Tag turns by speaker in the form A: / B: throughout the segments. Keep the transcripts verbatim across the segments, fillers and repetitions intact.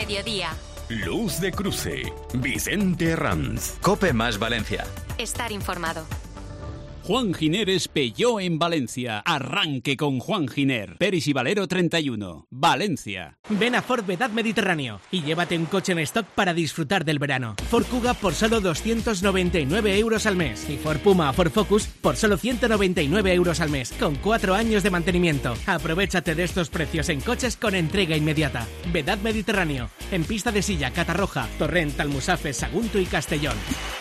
A: mediodía.
B: Luz de Cruce, Vicente Herranz.
C: COPE más Valencia.
A: Estar informado.
D: Juan Giner es Peugeot en Valencia. Arranque con Juan Giner. Peris y Valero treinta y uno. Valencia.
E: Ven a Ford Vedad Mediterráneo y llévate un coche en stock para disfrutar del verano. Ford Kuga por solo doscientos noventa y nueve euros al mes. Y Ford Puma o Ford Focus por solo ciento noventa y nueve euros al mes. Con cuatro años de mantenimiento. Aprovechate de estos precios en coches con entrega inmediata. Vedad Mediterráneo. En Pista de Silla, Catarroja, Torrent, Almusafe, Sagunto y Castellón.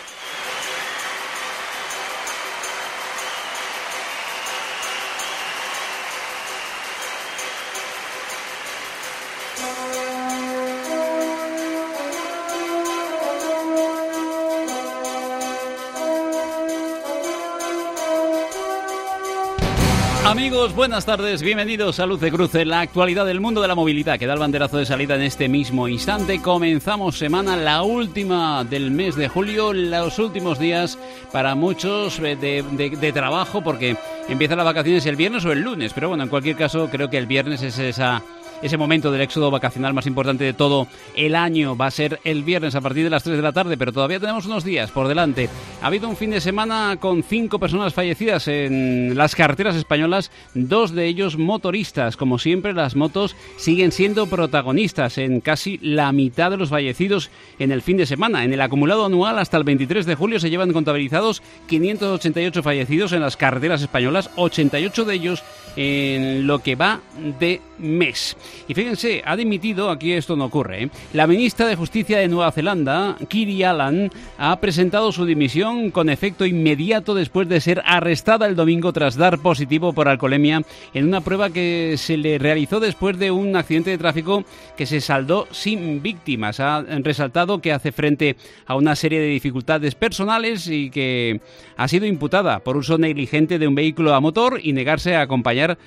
D: Amigos, buenas tardes, bienvenidos a Luz de Cruce, la actualidad del mundo de la movilidad que da el banderazo de salida en este mismo instante. Comenzamos semana, la última del mes de julio, los últimos días para muchos de, de, de trabajo, porque empiezan las vacaciones el viernes o el lunes, pero bueno, en cualquier caso creo que el viernes es esa... Ese momento del éxodo vacacional más importante de todo el año va a ser el viernes a partir de las tres de la tarde, pero todavía tenemos unos días por delante. Ha habido un fin de semana con cinco personas fallecidas en las carreteras españolas, dos de ellos motoristas. Como siempre, las motos siguen siendo protagonistas en casi la mitad de los fallecidos en el fin de semana. En el acumulado anual hasta el veintitrés de julio se llevan contabilizados quinientos ochenta y ocho fallecidos en las carreteras españolas, ochenta y ocho de ellos en lo que va de mes. Y fíjense, ha dimitido, aquí esto no ocurre, ¿eh? La ministra de Justicia de Nueva Zelanda, Kiri Allan, ha presentado su dimisión con efecto inmediato después de ser arrestada el domingo tras dar positivo por alcoholemia en una prueba que se le realizó después de un accidente de tráfico que se saldó sin víctimas. Ha resaltado que hace frente a una serie de dificultades personales y que ha sido imputada por uso negligente de un vehículo a motor y negarse a acompañar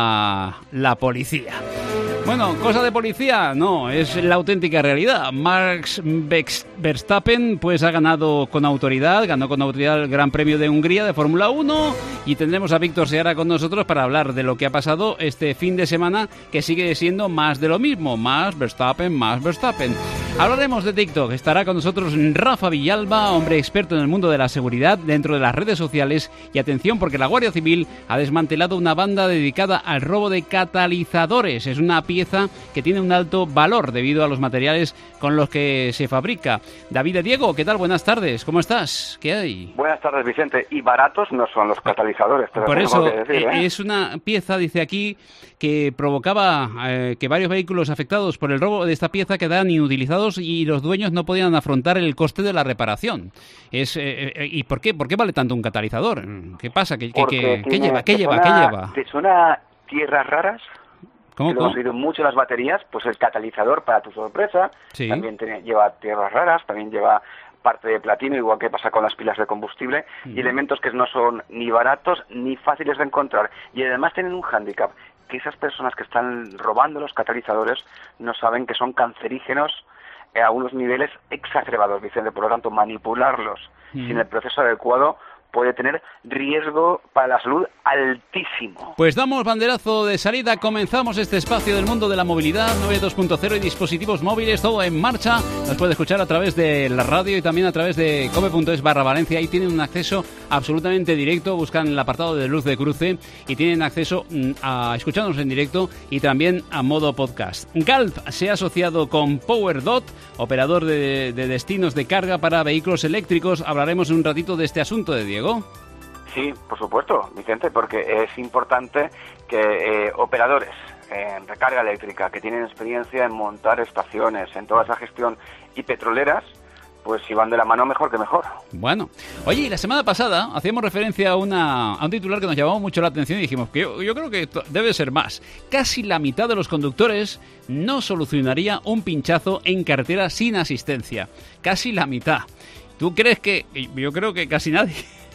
D: a la policía. Bueno, cosa de policía, no, es la auténtica realidad. Max Verstappen pues ha ganado con autoridad, ganó con autoridad el Gran Premio de Hungría de Fórmula uno y tendremos a Víctor Seara con nosotros para hablar de lo que ha pasado este fin de semana, que sigue siendo más de lo mismo, más Verstappen, más Verstappen. Hablaremos de TikTok, estará con nosotros Rafa Villalba, hombre experto en el mundo de la seguridad dentro de las redes sociales, y atención porque la Guardia Civil ha desmantelado una banda dedicada al robo de catalizadores. Es una pieza que tiene un alto valor debido a los materiales con los que se fabrica. David Diego, ¿qué tal? Buenas tardes, ¿cómo estás? ¿Qué hay?
F: Buenas tardes, Vicente. Y baratos no son los catalizadores. Te
D: Por eso,
F: que decir, ¿eh?
D: Es una pieza, dice aquí, que provocaba eh, que varios vehículos afectados por el robo de esta pieza quedaran inutilizados y los dueños no podían afrontar el coste de la reparación. Es eh, eh, ¿Y por qué? ¿Por qué vale tanto un catalizador? ¿Qué pasa? ¿Qué, qué, qué, ¿qué lleva? ¿Qué lleva? ¿Qué lleva?
F: ¿Te suena tierras raras?
D: ¿Cómo?
F: Lo hemos oído mucho las baterías, pues el catalizador, para tu sorpresa,
D: sí.
F: También tiene, lleva tierras raras, también lleva parte de platino, igual que pasa con las pilas de combustible, mm. y elementos que no son ni baratos ni fáciles de encontrar. Y además tienen un hándicap, que esas personas que están robando los catalizadores no saben que son cancerígenos a unos niveles exacerbados, Vicente. Por lo tanto, manipularlos mm. sin el proceso adecuado puede tener riesgo para la salud altísimo.
D: Pues damos banderazo de salida, comenzamos este espacio del mundo de la movilidad, nueve dos punto cero y dispositivos móviles, todo en marcha. Nos puede escuchar a través de la radio y también a través de cope punto es barra Valencia. Ahí tienen un acceso absolutamente directo, buscan el apartado de Luz de Cruce y tienen acceso a escucharnos en directo y también a modo podcast. Galp se ha asociado con PowerDot, operador de, de destinos de carga para vehículos eléctricos. Hablaremos en un ratito de este asunto, de Diego.
F: Sí, por supuesto, Vicente, porque es importante que eh, operadores en recarga eléctrica que tienen experiencia en montar estaciones, en toda esa gestión, y petroleras, pues si van de la mano, mejor que mejor.
D: Bueno, oye, y la semana pasada hacíamos referencia a, una, a un titular que nos llamó mucho la atención y dijimos que yo, yo creo que debe ser más. Casi la mitad de los conductores no solucionaría un pinchazo en carretera sin asistencia. Casi la mitad. ¿Tú crees que...? Yo creo que casi nadie...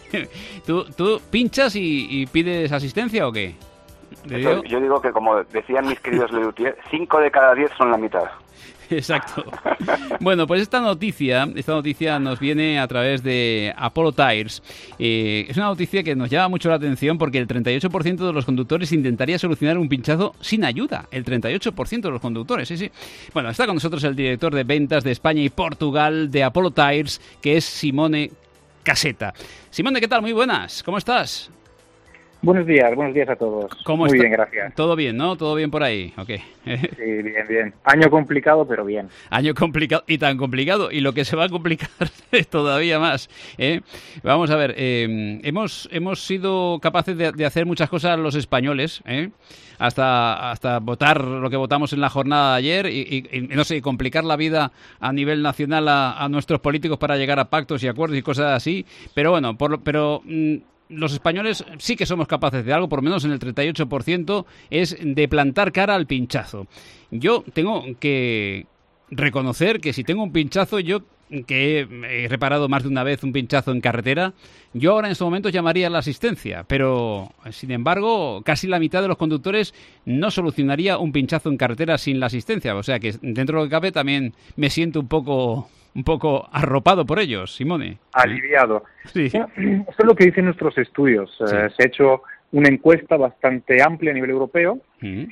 D: ¿Tú, ¿Tú pinchas y, y pides asistencia o qué?
F: Eso, yo digo que, como decían mis queridos Leutier, cinco de cada diez son la mitad.
D: Exacto. Bueno, pues esta noticia, esta noticia nos viene a través de Apollo Tyres. Eh, es una noticia que nos llama mucho la atención porque el treinta y ocho por ciento de los conductores intentaría solucionar un pinchazo sin ayuda. El treinta y ocho por ciento de los conductores, sí, sí. Bueno, está con nosotros el director de ventas de España y Portugal de Apollo Tyres, que es Simone Caseta. Simone, ¿qué tal? Muy buenas. ¿Cómo estás?
A: Buenos días, buenos días a todos.
D: ¿Cómo
A: Muy
D: está?
A: bien, gracias.
D: Todo bien, ¿no? Todo bien por ahí. Ok.
A: Sí, bien, bien. Año complicado, pero bien.
D: Año complicado y tan complicado. Y lo que se va a complicar es todavía más. ¿eh? Vamos a ver. Eh, hemos, hemos sido capaces de, de hacer muchas cosas los españoles, ¿eh? hasta, hasta votar lo que votamos en la jornada de ayer y, y, y no sé, complicar la vida a nivel nacional a, a nuestros políticos para llegar a pactos y acuerdos y cosas así. Pero bueno, por, pero... Mm, los españoles sí que somos capaces de algo, por lo menos en el treinta y ocho por ciento, es de plantar cara al pinchazo. Yo tengo que reconocer que si tengo un pinchazo, yo que he, he reparado más de una vez un pinchazo en carretera, yo ahora en estos momentos llamaría a la asistencia, pero sin embargo casi la mitad de los conductores no solucionaría un pinchazo en carretera sin la asistencia, o sea que dentro de lo que cabe también me siento un poco... un poco arropado por ellos, Simone.
A: Aliviado.
D: Sí.
A: Eso es lo que dicen nuestros estudios. Sí. Eh, se ha hecho una encuesta bastante amplia a nivel europeo mm.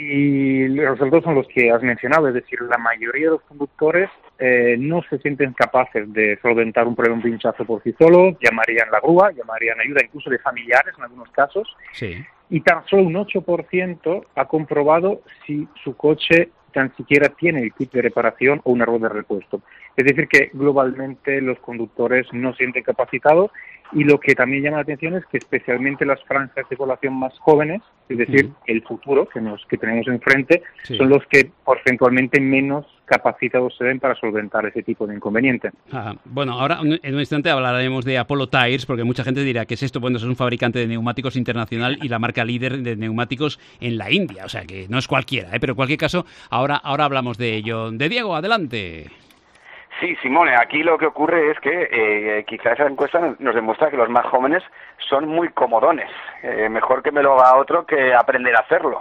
A: y los resultados son los que has mencionado, es decir, la mayoría de los conductores eh, no se sienten capaces de solventar un problema, un pinchazo por sí solos, llamarían la grúa, llamarían ayuda incluso de familiares en algunos casos,
D: sí.
A: y tan solo un ocho por ciento ha comprobado si su coche tan siquiera tiene el kit de reparación o una rueda de repuesto. Es decir, que globalmente los conductores no se sienten capacitados y lo que también llama la atención es que especialmente las franjas de población más jóvenes, es decir, uh-huh. el futuro que nos que tenemos enfrente, sí. son los que porcentualmente menos capacitados se ven para solventar ese tipo de inconveniente.
D: Ajá. Bueno, ahora en un instante hablaremos de Apollo Tyres, porque mucha gente dirá que es esto, bueno, es un fabricante de neumáticos internacional y la marca líder de neumáticos en la India, o sea que no es cualquiera, ¿eh? Pero en cualquier caso, ahora, ahora hablamos de ello. De Diego, adelante.
F: Sí, Simone, aquí lo que ocurre es que eh, quizá esa encuesta nos demuestra que los más jóvenes son muy comodones. Eh, mejor que me lo haga otro que aprender a hacerlo.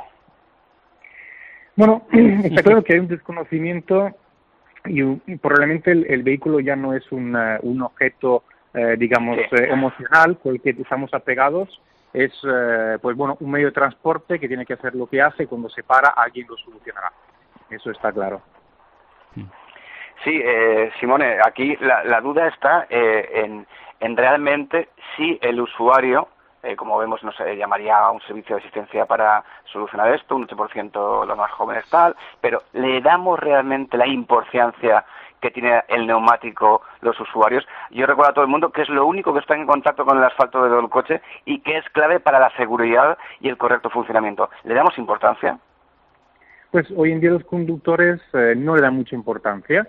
A: Bueno, está claro que hay un desconocimiento y, y probablemente el, el vehículo ya no es una, un objeto, eh, digamos, sí. eh, emocional con el que estamos apegados. Es, eh, pues bueno, un medio de transporte que tiene que hacer lo que hace y cuando se para alguien lo solucionará. Eso está claro.
F: Sí, eh, Simone, aquí la, la duda está eh, en, en realmente si el usuario, eh, como vemos, no sé, llamaría a un servicio de asistencia para solucionar esto, un ocho por ciento los más jóvenes tal, pero ¿le damos realmente la importancia que tiene el neumático los usuarios? Yo recuerdo a todo el mundo que es lo único que está en contacto con el asfalto del coche y que es clave para la seguridad y el correcto funcionamiento. ¿Le damos importancia?
A: Pues hoy en día los conductores eh, no le dan mucha importancia.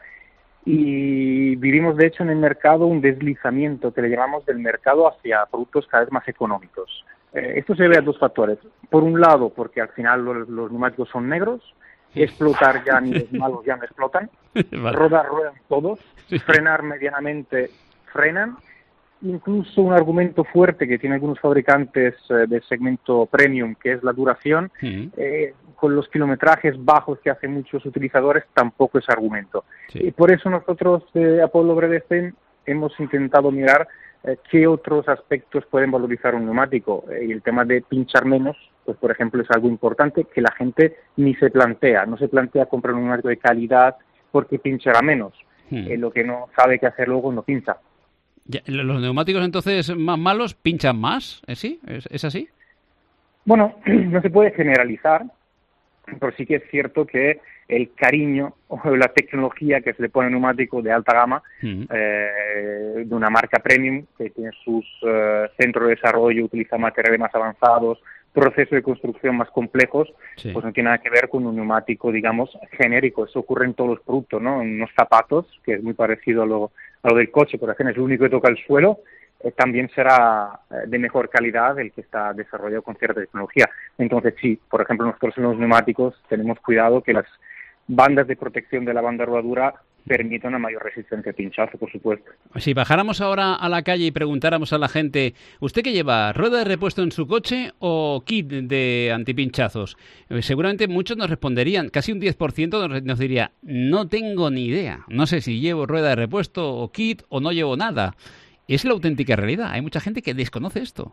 A: Y vivimos, de hecho, en el mercado un deslizamiento que le llamamos del mercado hacia productos cada vez más económicos. Eh, esto se debe a dos factores. Por un lado, porque al final los, los neumáticos son negros, explotar ya ni los malos ya no explotan, vale. rodar ruedan todos, frenar medianamente frenan. Incluso un argumento fuerte que tienen algunos fabricantes eh, del segmento premium, que es la duración, sí. eh, con los kilometrajes bajos que hacen muchos utilizadores, tampoco es argumento. Sí. Y por eso nosotros, eh, Apollo Bredesen, hemos intentado mirar eh, qué otros aspectos pueden valorizar un neumático. Eh, y el tema de pinchar menos, pues por ejemplo, es algo importante que la gente ni se plantea. No se plantea comprar un neumático de calidad porque pinchará menos. Sí. Eh, lo que no sabe qué hacer luego no pincha.
D: Ya, ¿los neumáticos entonces más malos pinchan más? ¿Eh, ¿Sí? ¿Es, ¿Es así?
A: Bueno, no se puede generalizar, pero sí que es cierto que el cariño o la tecnología que se le pone a un neumático de alta gama, uh-huh. eh, de una marca premium, que tiene sus uh, centros de desarrollo, utiliza materiales más avanzados, procesos de construcción más complejos, sí. pues no tiene nada que ver con un neumático, digamos, genérico. Eso ocurre en todos los productos, ¿no? En unos zapatos, que es muy parecido a lo, a lo del coche, por ejemplo, es el único que toca el suelo, eh, también será eh, de mejor calidad el que está desarrollado con cierta tecnología. Entonces, sí, por ejemplo, nosotros en los neumáticos tenemos cuidado que las bandas de protección de la banda rodadura permite una mayor resistencia a pinchazo, por supuesto.
D: Si bajáramos ahora a la calle y preguntáramos a la gente, ¿usted qué lleva, rueda de repuesto en su coche o kit de antipinchazos? Eh, seguramente muchos nos responderían, casi un diez por ciento nos, nos diría, no tengo ni idea, no sé si llevo rueda de repuesto o kit o no llevo nada. Es la auténtica realidad, hay mucha gente que desconoce esto.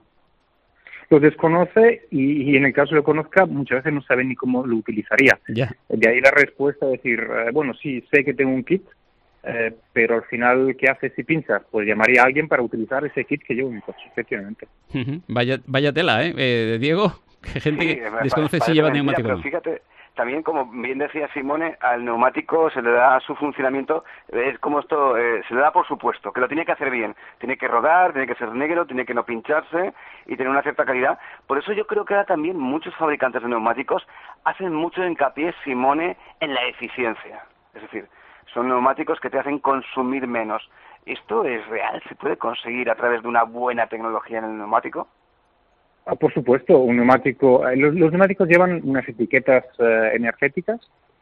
A: Lo desconoce y, y en el caso que lo conozca muchas veces no sabe ni cómo lo utilizaría.
D: Ya.
A: De ahí la respuesta, decir, eh, bueno, sí, sé que tengo un kit, eh, pero al final, ¿qué haces si pinchas? Pues llamaría a alguien para utilizar ese kit que llevo en mi coche, efectivamente.
D: Uh-huh. Vaya, vaya tela, ¿eh? eh Diego, que gente
F: Sí,
D: que
F: me
D: desconoce
F: parece
D: si lleva
F: mentira,
D: neumático o
F: pero
D: no.
F: fíjate, también como bien decía Simone, al neumático se le da su funcionamiento, es como esto, eh, se le da por supuesto, que lo tiene que hacer bien, tiene que rodar, tiene que ser negro, tiene que no pincharse y tener una cierta calidad. Por eso yo creo que ahora también muchos fabricantes de neumáticos hacen mucho hincapié, Simone, en la eficiencia. Es decir, son neumáticos que te hacen consumir menos. ¿Esto es real? ¿Se puede conseguir a través de una buena tecnología en el neumático?
A: Ah, por supuesto, un neumático. Eh, los, los neumáticos llevan unas etiquetas eh, energéticas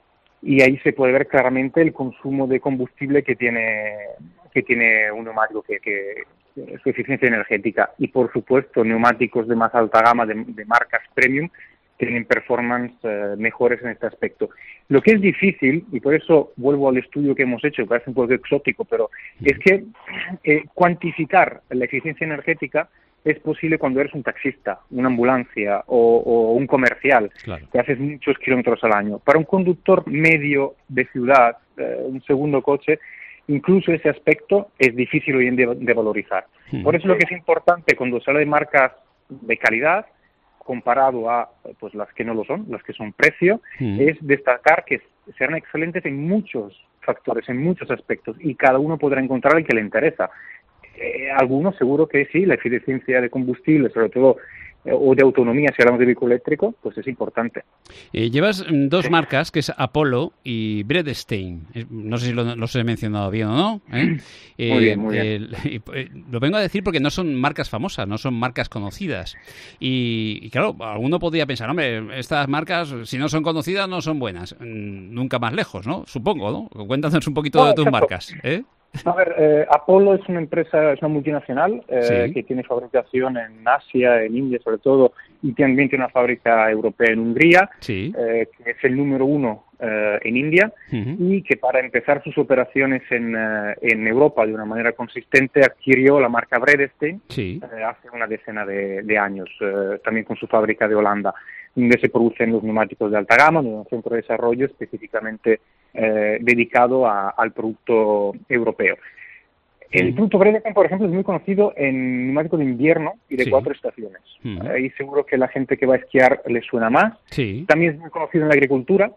A: y ahí se puede ver claramente el consumo de combustible que tiene que tiene un neumático, que, que su eficiencia energética. Y por supuesto, neumáticos de más alta gama, de, de marcas premium, tienen performance eh, mejores en este aspecto. Lo que es difícil, y por eso vuelvo al estudio que hemos hecho, que parece un poco exótico, pero es que eh, cuantificar la eficiencia energética es posible cuando eres un taxista, una ambulancia o, o un comercial,
D: Claro.
A: que haces muchos kilómetros al año. Para un conductor medio de ciudad, eh, un segundo coche, incluso ese aspecto es difícil hoy en día de valorizar.
D: Hmm.
A: Por eso lo que es importante cuando se habla de marcas de calidad, comparado a pues las que no lo son, las que son precio,
D: Hmm.
A: es destacar que serán excelentes en muchos factores, en muchos aspectos, y cada uno podrá encontrar el que le interesa. Eh, algunos seguro que sí, la eficiencia de combustible, sobre todo, eh, o de autonomía, si hablamos de vehículo eléctrico, pues es importante.
D: Eh, llevas mm, dos marcas, que es Apollo y Bredestein. Eh, No sé si lo, los he mencionado bien o no. ¿eh? Eh,
A: Muy bien, muy bien.
D: el- y, eh, lo vengo a decir porque no son marcas famosas, no son marcas conocidas. Y, y claro, alguno podría pensar, hombre, estas marcas, si no son conocidas, no son buenas. Mm, Nunca más lejos, ¿no? Supongo, ¿no? Cuéntanos un poquito
A: No,
D: de tus
A: exacto.
D: marcas. ¿eh?
A: A ver, eh, Apollo es una empresa, es una multinacional eh,
D: Sí.
A: que tiene fabricación en Asia, en India sobre todo, y también tiene una fábrica europea en Hungría,
D: Sí.
A: eh, que es el número uno eh, en India,
D: Ujú.
A: y que para empezar sus operaciones en, eh, en Europa de una manera consistente adquirió la marca Bredestein
D: Sí.
A: eh, hace una decena de, de años, eh, también con su fábrica de Holanda, donde se producen los neumáticos de alta gama, de un centro de desarrollo específicamente eh, dedicado a, al producto europeo. El
D: Ujú.
A: producto Bredestein, por ejemplo, es muy conocido en neumáticos de invierno y de
D: Sí.
A: cuatro estaciones.
D: Ujú.
A: Ahí seguro que la gente que va a esquiar le suena más.
D: Sí.
A: También es muy conocido en la agricultura,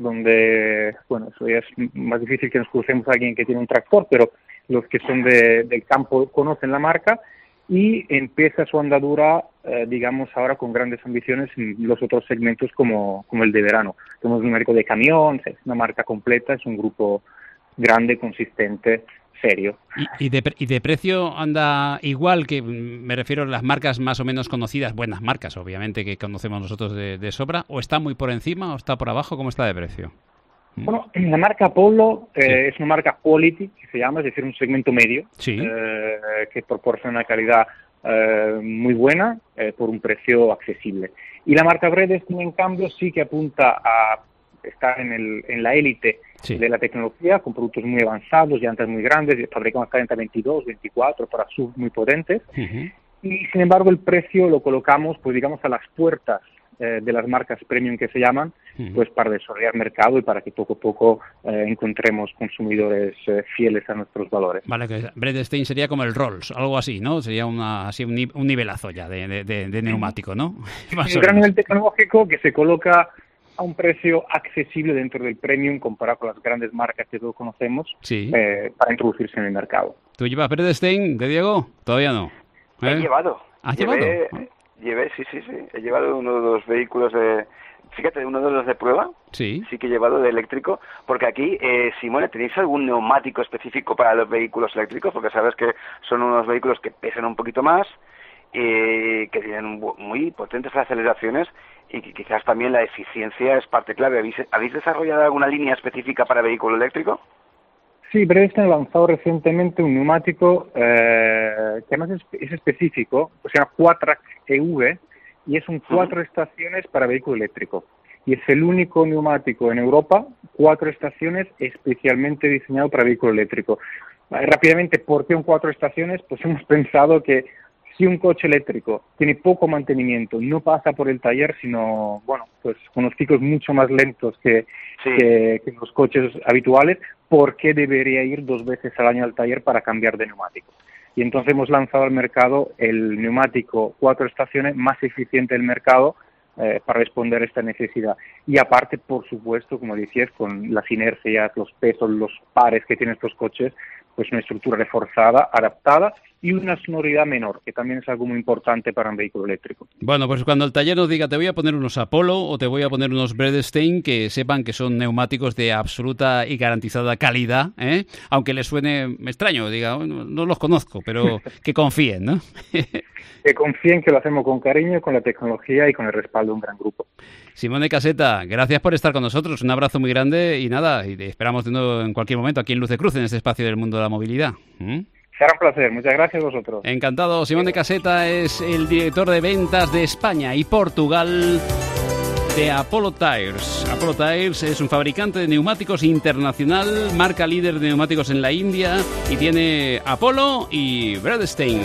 A: donde, bueno, eso ya es m- más difícil que nos crucemos a alguien que tiene un tractor, pero los que son de, del campo conocen la marca, y empieza su andadura, eh, digamos, ahora con grandes ambiciones en los otros segmentos como, como el de verano. Tenemos un numérico de camión, es una marca completa, es un grupo grande, consistente, serio.
D: ¿Y, y, de, pre- y de precio anda igual que, mm, me refiero a las marcas más o menos conocidas, buenas marcas, obviamente, que conocemos nosotros de, de sobra, o está muy por encima o está por abajo? ¿Cómo está de precio?
A: Bueno, la marca Apollo eh,
D: Sí.
A: es una marca quality, que se llama, es decir, un segmento medio,
D: Sí.
A: eh, que proporciona una calidad eh, muy buena eh, por un precio accesible. Y la marca Bredestein, en cambio, sí que apunta a estar en, el, en la élite
D: Sí.
A: de la tecnología, con productos muy avanzados, llantas muy grandes, fabricamos hasta veintidós, veinticuatro para S U V muy potentes.
D: Ujú.
A: Y sin embargo el precio lo colocamos, pues digamos, a las puertas eh, de las marcas premium que se llaman,
D: Ujú.
A: pues para desarrollar mercado y para que poco a poco eh, encontremos consumidores eh, fieles a nuestros valores.
D: Vale, que Bredestein sería como el Rolls, algo así, ¿no? Sería una, así un, ni- un nivelazo ya de, de, de- de neumático, ¿no? Más
A: Un
D: o
A: gran
D: menos.
A: nivel tecnológico que se coloca a un precio accesible dentro del premium comparado con las grandes marcas que todos conocemos,
D: Sí.
A: eh, para introducirse en el mercado.
D: ¿Tú llevas Bredestein, de Diego? Todavía no.
F: He
D: ¿Eh?
F: llevado.
D: ¿Has
F: llevé,
D: llevado?
F: Llevé, sí, sí, sí. He llevado uno de los vehículos de... Fíjate, uno de los de prueba.
D: Sí.
F: Sí que he llevado de eléctrico. Porque aquí, eh, Simone, ¿tenéis algún neumático específico para los vehículos eléctricos? Porque sabes que son unos vehículos que pesan un poquito más, eh, que tienen un bu- muy potentes aceleraciones y que quizás también la eficiencia es parte clave. ¿Habéis, ¿habéis desarrollado alguna línea específica para vehículo eléctrico?
A: Sí, Bredestein ha lanzado recientemente un neumático eh, que además es, es específico, se llama Quattrack E V y es un cuatro estaciones para vehículo eléctrico. Y es el único neumático en Europa, cuatro estaciones especialmente diseñado para vehículo eléctrico. Eh, rápidamente, ¿por qué un cuatro estaciones? Pues hemos pensado que si un coche eléctrico tiene poco mantenimiento, no pasa por el taller, sino, bueno, pues con los ciclos mucho más lentos que, sí. que, que los coches habituales, ¿por qué debería ir dos veces al año al taller para cambiar de neumático? Y entonces hemos lanzado al mercado el neumático cuatro estaciones más eficiente del mercado eh, para responder a esta necesidad. Y aparte, por supuesto, como decías, con las inercias, los pesos, los pares que tienen estos coches, pues una estructura reforzada, adaptada y una sonoridad menor, que también es algo muy importante para un vehículo eléctrico.
D: Bueno, pues cuando el taller nos diga te voy a poner unos Apollo o te voy a poner unos Bredestein, que sepan que son neumáticos de absoluta y garantizada calidad, ¿eh? Aunque les suene extraño, diga, no, no los conozco, pero que confíen, ¿no?
A: Que confíen que lo hacemos con cariño, con la tecnología y con el respaldo de un gran grupo.
D: Simone Caseta, gracias por estar con nosotros, un abrazo muy grande y nada, y te esperamos de nuevo en cualquier momento aquí en Luz de Cruz, en este espacio del mundo de la movilidad. ¿Mm?
A: Será un placer, muchas gracias a vosotros.
D: Encantado. Simone Caseta es el director de ventas de España y Portugal de Apollo Tyres. Apollo Tyres es un fabricante de neumáticos internacional, marca líder de neumáticos en la India y tiene Apollo y Bredestein.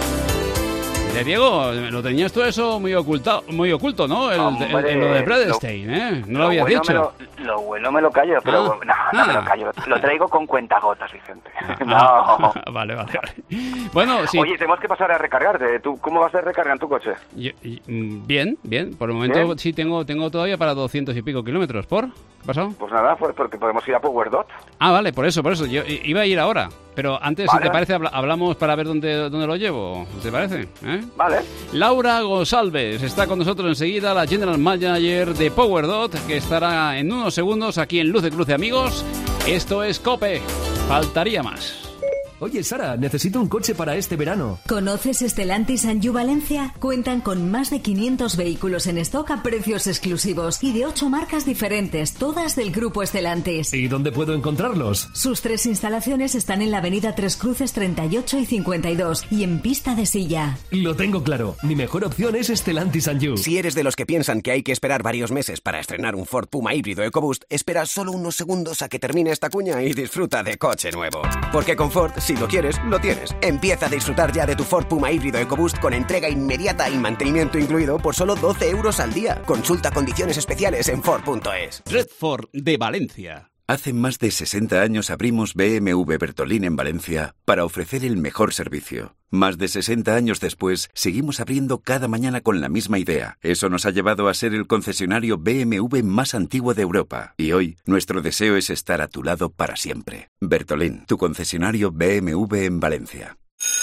D: De Diego, lo tenías tú eso muy ocultado, muy oculto, ¿no? El, Hombre, el, el, lo de Bredestein, ¿eh? No lo, lo habías bueno dicho.
F: Lo, lo bueno me lo callo, pero ah, no, no ah. me lo callo. Lo traigo con cuentagotas, Vicente.
D: Ah,
F: no.
D: Ah, vale, vale, vale. Bueno, sí.
F: Oye, tenemos que pasar a recargarte. ¿Tú cómo vas a recargar en tu coche?
D: Yo, bien, bien. Por el momento ¿Bien? sí tengo tengo todavía para doscientos y pico kilómetros. ¿Por? ¿Qué pasó?
F: Pues nada, pues porque podemos ir a PowerDot.
D: Ah, vale, por eso, por eso. Yo iba a ir ahora. Pero antes, vale. si te parece, hablamos para ver dónde, dónde lo llevo. ¿Te parece? ¿Eh?
F: Vale.
D: Laura González está con nosotros enseguida, la General Manager de PowerDot, que estará en unos segundos aquí en Luz de Cruce, amigos. Esto es COPE. Faltaría más.
C: Oye, Sara, necesito un coche para este verano.
G: ¿Conoces Stellantis Anjou Valencia? Cuentan con más de quinientos vehículos en stock a precios exclusivos y de ocho marcas diferentes, todas del grupo Stellantis.
C: ¿Y dónde puedo encontrarlos?
G: Sus tres instalaciones están en la avenida Tres Cruces treinta y ocho y cincuenta y dos y en Pista de Silla.
C: Lo tengo claro. Mi mejor opción es Stellantis Anjou.
H: Si eres de los que piensan que hay que esperar varios meses para estrenar un Ford Puma híbrido EcoBoost, espera solo unos segundos a que termine esta cuña y disfruta de coche nuevo. Porque con Ford, si lo quieres, lo tienes. Empieza a disfrutar ya de tu Ford Puma híbrido EcoBoost con entrega inmediata y mantenimiento incluido por solo doce euros al día. Consulta condiciones especiales en Ford punto es.
D: Red Ford de Valencia.
I: Hace más de sesenta años abrimos B M W Bertolín en Valencia para ofrecer el mejor servicio. Más de sesenta años después, seguimos abriendo cada mañana con la misma idea. Eso nos ha llevado a ser el concesionario B M W más antiguo de Europa. Y hoy, nuestro deseo es estar a tu lado para siempre. Bertolín, tu concesionario B M W en Valencia.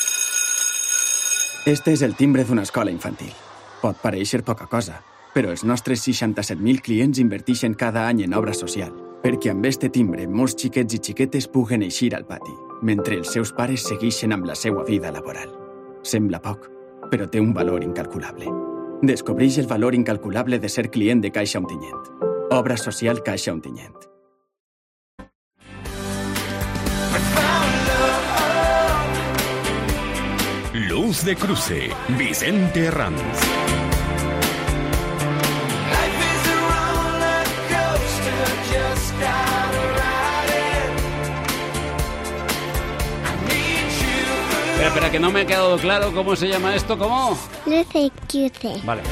J: Este és el timbre d'una escola infantil. Pot parèixer poca cosa, però els nostres seixanta-set mil clients inverteixen cada any en obra social, perquè amb este timbre molts xiquets i xiquetes puguen eixir al pati, mentre els seus pares segueixen amb la seva vida laboral. Sembla poc, però té un valor incalculable. Descobreix el valor incalculable de ser client de Caixa Ontinyent. Obra social Caixa Ontinyent.
B: Luz de Cruce, Vicente Ranz.
D: Espera, espera, que no me ha quedado claro cómo se llama esto, ¿cómo?
K: Luz de Cruce.
D: Vale.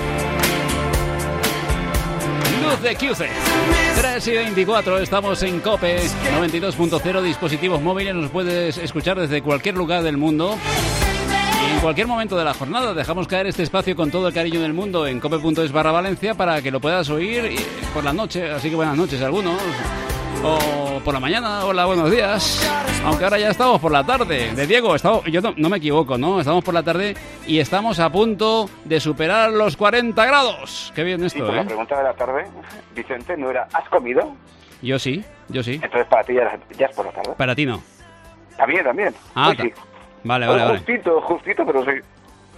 D: Luz de Cruce. tres y veinticuatro, estamos en COPE noventa y dos punto cero, dispositivos móviles, nos puedes escuchar desde cualquier lugar del mundo. Y en cualquier momento de la jornada dejamos caer este espacio con todo el cariño del mundo en cope punto es barra Valencia para que lo puedas oír por la noche, así que buenas noches a algunos. O por la mañana, hola, buenos días. Aunque ahora ya estamos por la tarde. De Diego, estamos, yo no, no me equivoco, ¿no? Estamos por la tarde y estamos a punto de superar los cuarenta grados. Qué bien esto,
F: sí, pues
D: ¿eh?
F: La pregunta de la tarde, Vicente, no era ¿has comido?
D: Yo sí, yo sí.
F: Entonces para ti ya, ya es por la tarde.
D: Para ti no.
F: También, también.
D: Ah,
F: Hoy sí.
D: Vale, vale, vale.
F: Justito, justito, pero sí.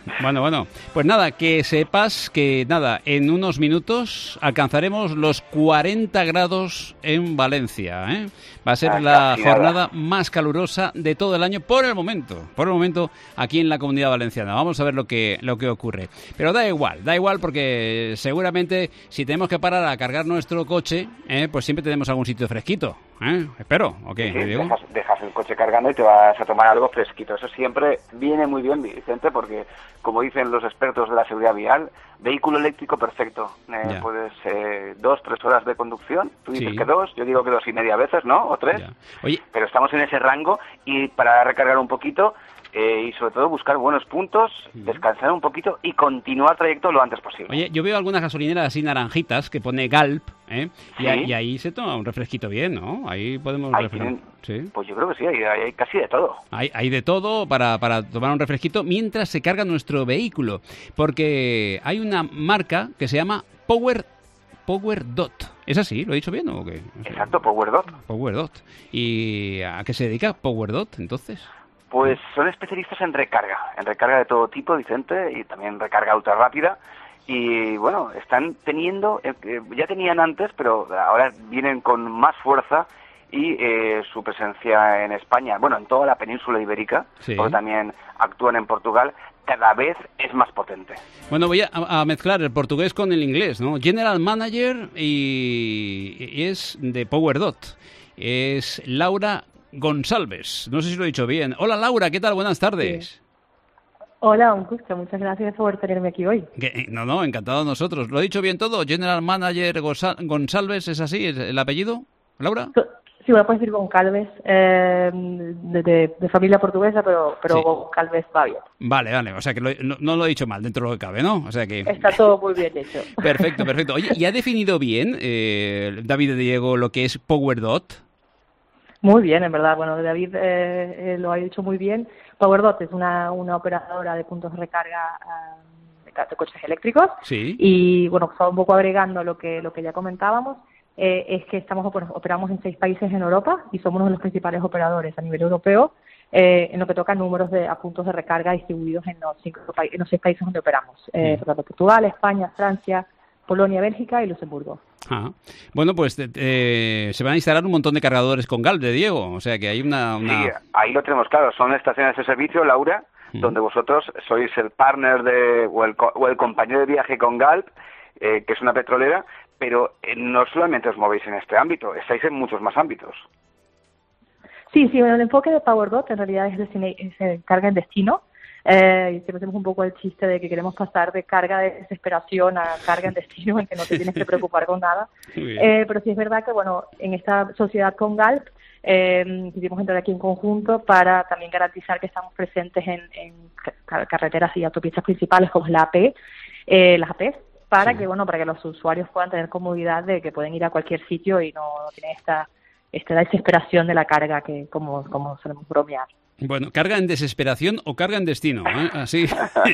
D: Bueno, bueno. Pues nada, que sepas que nada, en unos minutos alcanzaremos los cuarenta grados en Valencia, ¿eh? Va a ser ah, la jornada nada. más calurosa de todo el año por el momento, por el momento aquí en la Comunidad Valenciana. Vamos a ver lo que lo que ocurre. Pero da igual, da igual porque seguramente si tenemos que parar a cargar nuestro coche, ¿eh? pues siempre tenemos algún sitio fresquito, ¿eh? Espero, ¿o qué?
F: Sí, sí, dejas, dejas el coche cargando y te vas a tomar algo fresquito. Eso siempre viene muy bien, Vicente, porque como dicen los expertos de la seguridad vial, vehículo eléctrico perfecto. Eh, puedes eh, dos, tres horas de conducción. Tú dices sí. que dos, yo digo que dos y media veces, ¿no? O tres.
D: Oye.
F: Pero estamos en ese rango y para recargar un poquito eh, y sobre todo buscar buenos puntos, sí. descansar un poquito y continuar trayecto lo antes posible.
D: Oye, yo veo algunas gasolineras así naranjitas que pone Galp, ¿eh? Y, ¿Sí? ahí, y ahí se toma un refresquito bien, ¿no? Ahí podemos
F: ahí refrescar. ¿Sí? Pues yo creo que sí, hay, hay, hay casi de todo.
D: Hay, hay de todo para, para tomar un refresquito mientras se carga nuestro vehículo, porque hay una marca que se llama Power Power Dot. ¿Es así? ¿Lo he dicho bien o qué? No sé.
F: Exacto, Power Dot.
D: Power Dot. ¿Y a qué se dedica Power Dot entonces?
F: Pues son especialistas en recarga, en recarga de todo tipo, Vicente, y también recarga ultra rápida. Y bueno, están teniendo, eh, ya tenían antes, pero ahora vienen con más fuerza y eh, su presencia en España, bueno, en toda la península ibérica, sí. porque también actúan en Portugal, cada vez es más potente.
D: Bueno, voy a, a mezclar el portugués con el inglés, ¿no? General Manager y, y es de Power Dot. Es Laura Gonçalves. No sé si lo he dicho bien. Hola, Laura, ¿qué tal? Buenas tardes.
K: Sí. Hola, un gusto. Muchas gracias por tenerme aquí hoy.
D: ¿Qué? No, no, encantado nosotros. ¿Lo he dicho bien todo? General Manager Gonçalves, ¿es así el apellido, Laura?
K: Sí, bueno, puedes decir Goncalves, eh, de, de, de familia portuguesa, pero, pero sí. Goncalves va bien.
D: Vale, vale, o sea que lo, no, no lo he dicho mal, dentro de lo que cabe, ¿no? O sea que...
K: Está todo muy bien hecho.
D: Perfecto, perfecto. Oye, ¿y ha definido bien, eh, David de Diego, lo que es Power Dot?
K: Muy bien, en verdad. Bueno, David eh, eh, lo ha dicho muy bien. Power Dot es una, una operadora de puntos de recarga uh, de, de coches eléctricos.
D: Sí.
K: Y, bueno, pues, un poco agregando lo que, lo que ya comentábamos, Eh, es que estamos operamos en seis países en Europa y somos uno de los principales operadores a nivel europeo eh, en lo que toca números de a puntos de recarga distribuidos en los cinco en los seis países donde operamos, eh, por tanto Portugal, España, Francia, Polonia, Bélgica y Luxemburgo.
D: Ah. Bueno, pues eh, se van a instalar un montón de cargadores con Galp, de Diego, o sea que hay una, una...
F: Sí, ahí lo tenemos claro, son estaciones de servicio, Laura, mm. donde vosotros sois el partner de o el, o el compañero de viaje con Galp, eh, que es una petrolera, pero eh, no solamente os movéis en este ámbito, estáis en muchos más ámbitos.
K: Sí, sí, bueno, el enfoque de Power Dot en realidad es, destine, es eh, carga en destino. Eh, y siempre hacemos un poco el chiste de que queremos pasar de carga de desesperación a carga en destino, en que no te tienes que preocupar con nada. Eh, pero sí es verdad que, bueno, en esta sociedad con Galp eh, quisimos entrar aquí en conjunto para también garantizar que estamos presentes en, en carreteras y autopistas principales como la A P, eh, las A P, para sí. que bueno para que los usuarios puedan tener comodidad de que pueden ir a cualquier sitio y no, no tienen esta esta desesperación de la carga que como como solemos bromear.
D: Bueno, ¿carga en desesperación o carga en destino? ¿Eh? Así.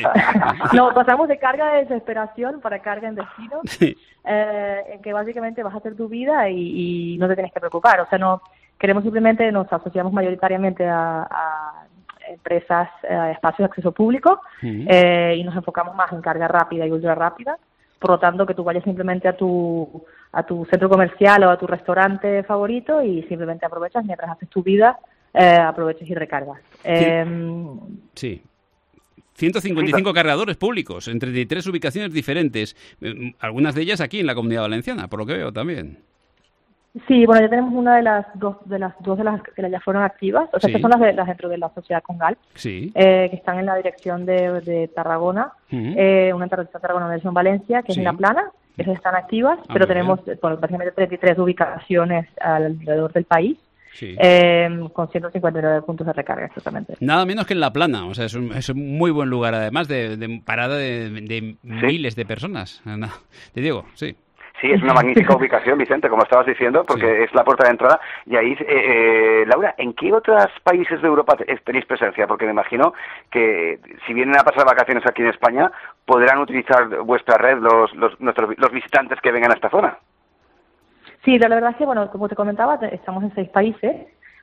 K: No, pasamos de carga de desesperación para carga en destino, sí. eh, en que básicamente vas a hacer tu vida y, y no te tienes que preocupar. O sea, no queremos simplemente, nos asociamos mayoritariamente a, a empresas, a espacios de acceso público uh-huh. eh, y nos enfocamos más en carga rápida y ultra rápida. Por lo tanto, que tú vayas simplemente a tu a tu centro comercial o a tu restaurante favorito y simplemente aprovechas mientras haces tu vida, eh, aproveches y recargas. Eh,
D: sí. ciento cincuenta y cinco sí, cargadores públicos en treinta y tres ubicaciones diferentes, algunas de ellas aquí en la Comunidad Valenciana, por lo que veo también.
K: Sí, bueno, ya tenemos una de las dos de las dos de las que ya fueron activas, o sea, sí. que son las, de, las dentro de la sociedad con Galp,
D: sí.
K: eh, que están en la dirección de, de Tarragona, uh-huh. eh, una en Tarragona, una en Valencia, que sí. es en La Plana, esas están activas, ah, pero tenemos bueno, básicamente treinta y tres ubicaciones alrededor del país. Sí. Eh, con ciento cincuenta y nueve puntos de recarga, exactamente.
D: Nada menos que en La Plana, o sea, es un, es un muy buen lugar, además de, de parada de, de ¿Sí? miles de personas. Te digo, sí.
F: Sí, es una magnífica ubicación, Vicente, como estabas diciendo, porque sí. es la puerta de entrada. Y ahí, eh, eh, Laura, ¿en qué otros países de Europa tenéis presencia? Porque me imagino que si vienen a pasar vacaciones aquí en España, podrán utilizar vuestra red los, los, nuestros, los visitantes que vengan a esta zona.
K: Sí, la verdad es que, bueno, como te comentaba, estamos en seis países,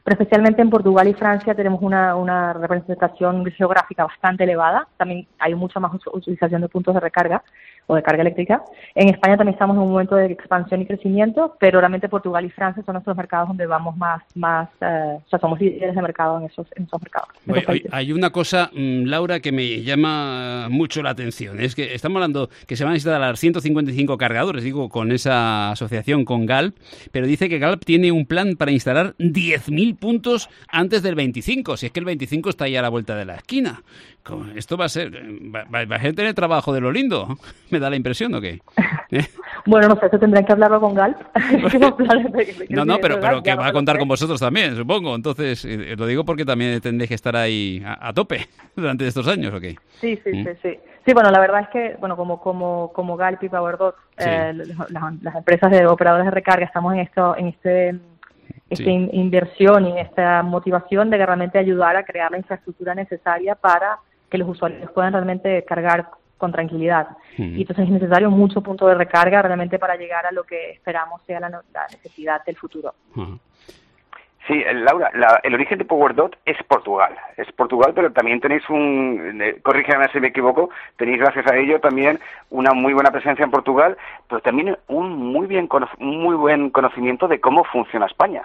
K: pero especialmente en Portugal y Francia tenemos una, una representación geográfica bastante elevada. También hay mucha más utilización de puntos de recarga o de carga eléctrica. En España también estamos en un momento de expansión y crecimiento, pero realmente Portugal y Francia son nuestros mercados donde vamos más, más eh, o sea, somos líderes de mercado en esos, en esos mercados. En
D: Oye,
K: esos países.
D: Hay una cosa, Laura, que me llama mucho la atención. Es que estamos hablando que se van a instalar ciento cincuenta y cinco cargadores, digo, con esa asociación con Galp, pero dice que Galp tiene un plan para instalar diez mil puntos antes del veinticinco, si es que el veinticinco está ya a la vuelta de la esquina. Esto va a ser... ¿Va, va a tener trabajo de lo lindo? ¿Me da la impresión o qué? ¿Eh?
K: Bueno, no sé, esto tendrán que hablarlo con Galp.
D: no, no, pero, pero que va a contar con vosotros también, supongo. Entonces, eh, lo digo porque también tendréis que estar ahí a, a tope durante estos años, ¿o qué?
K: Sí, sí,
D: ¿Mm?
K: sí, sí. Sí, bueno, la verdad es que, bueno, como como como Galp y PowerDot, sí. eh, las, las empresas de operadores de recarga, estamos en esto, en este... esta sí. in- inversión y esta motivación de realmente ayudar a crear la infraestructura necesaria para que los usuarios puedan realmente cargar con tranquilidad. Mm. Y entonces es necesario mucho punto de recarga realmente para llegar a lo que esperamos sea la, no- la necesidad del futuro.
D: Uh-huh.
F: Sí, Laura, la, el origen de PowerDot es Portugal. Es Portugal, pero también tenéis un, eh, corrígeme si me equivoco, tenéis gracias a ello también una muy buena presencia en Portugal, pero también un muy bien cono- un muy buen conocimiento de cómo funciona España.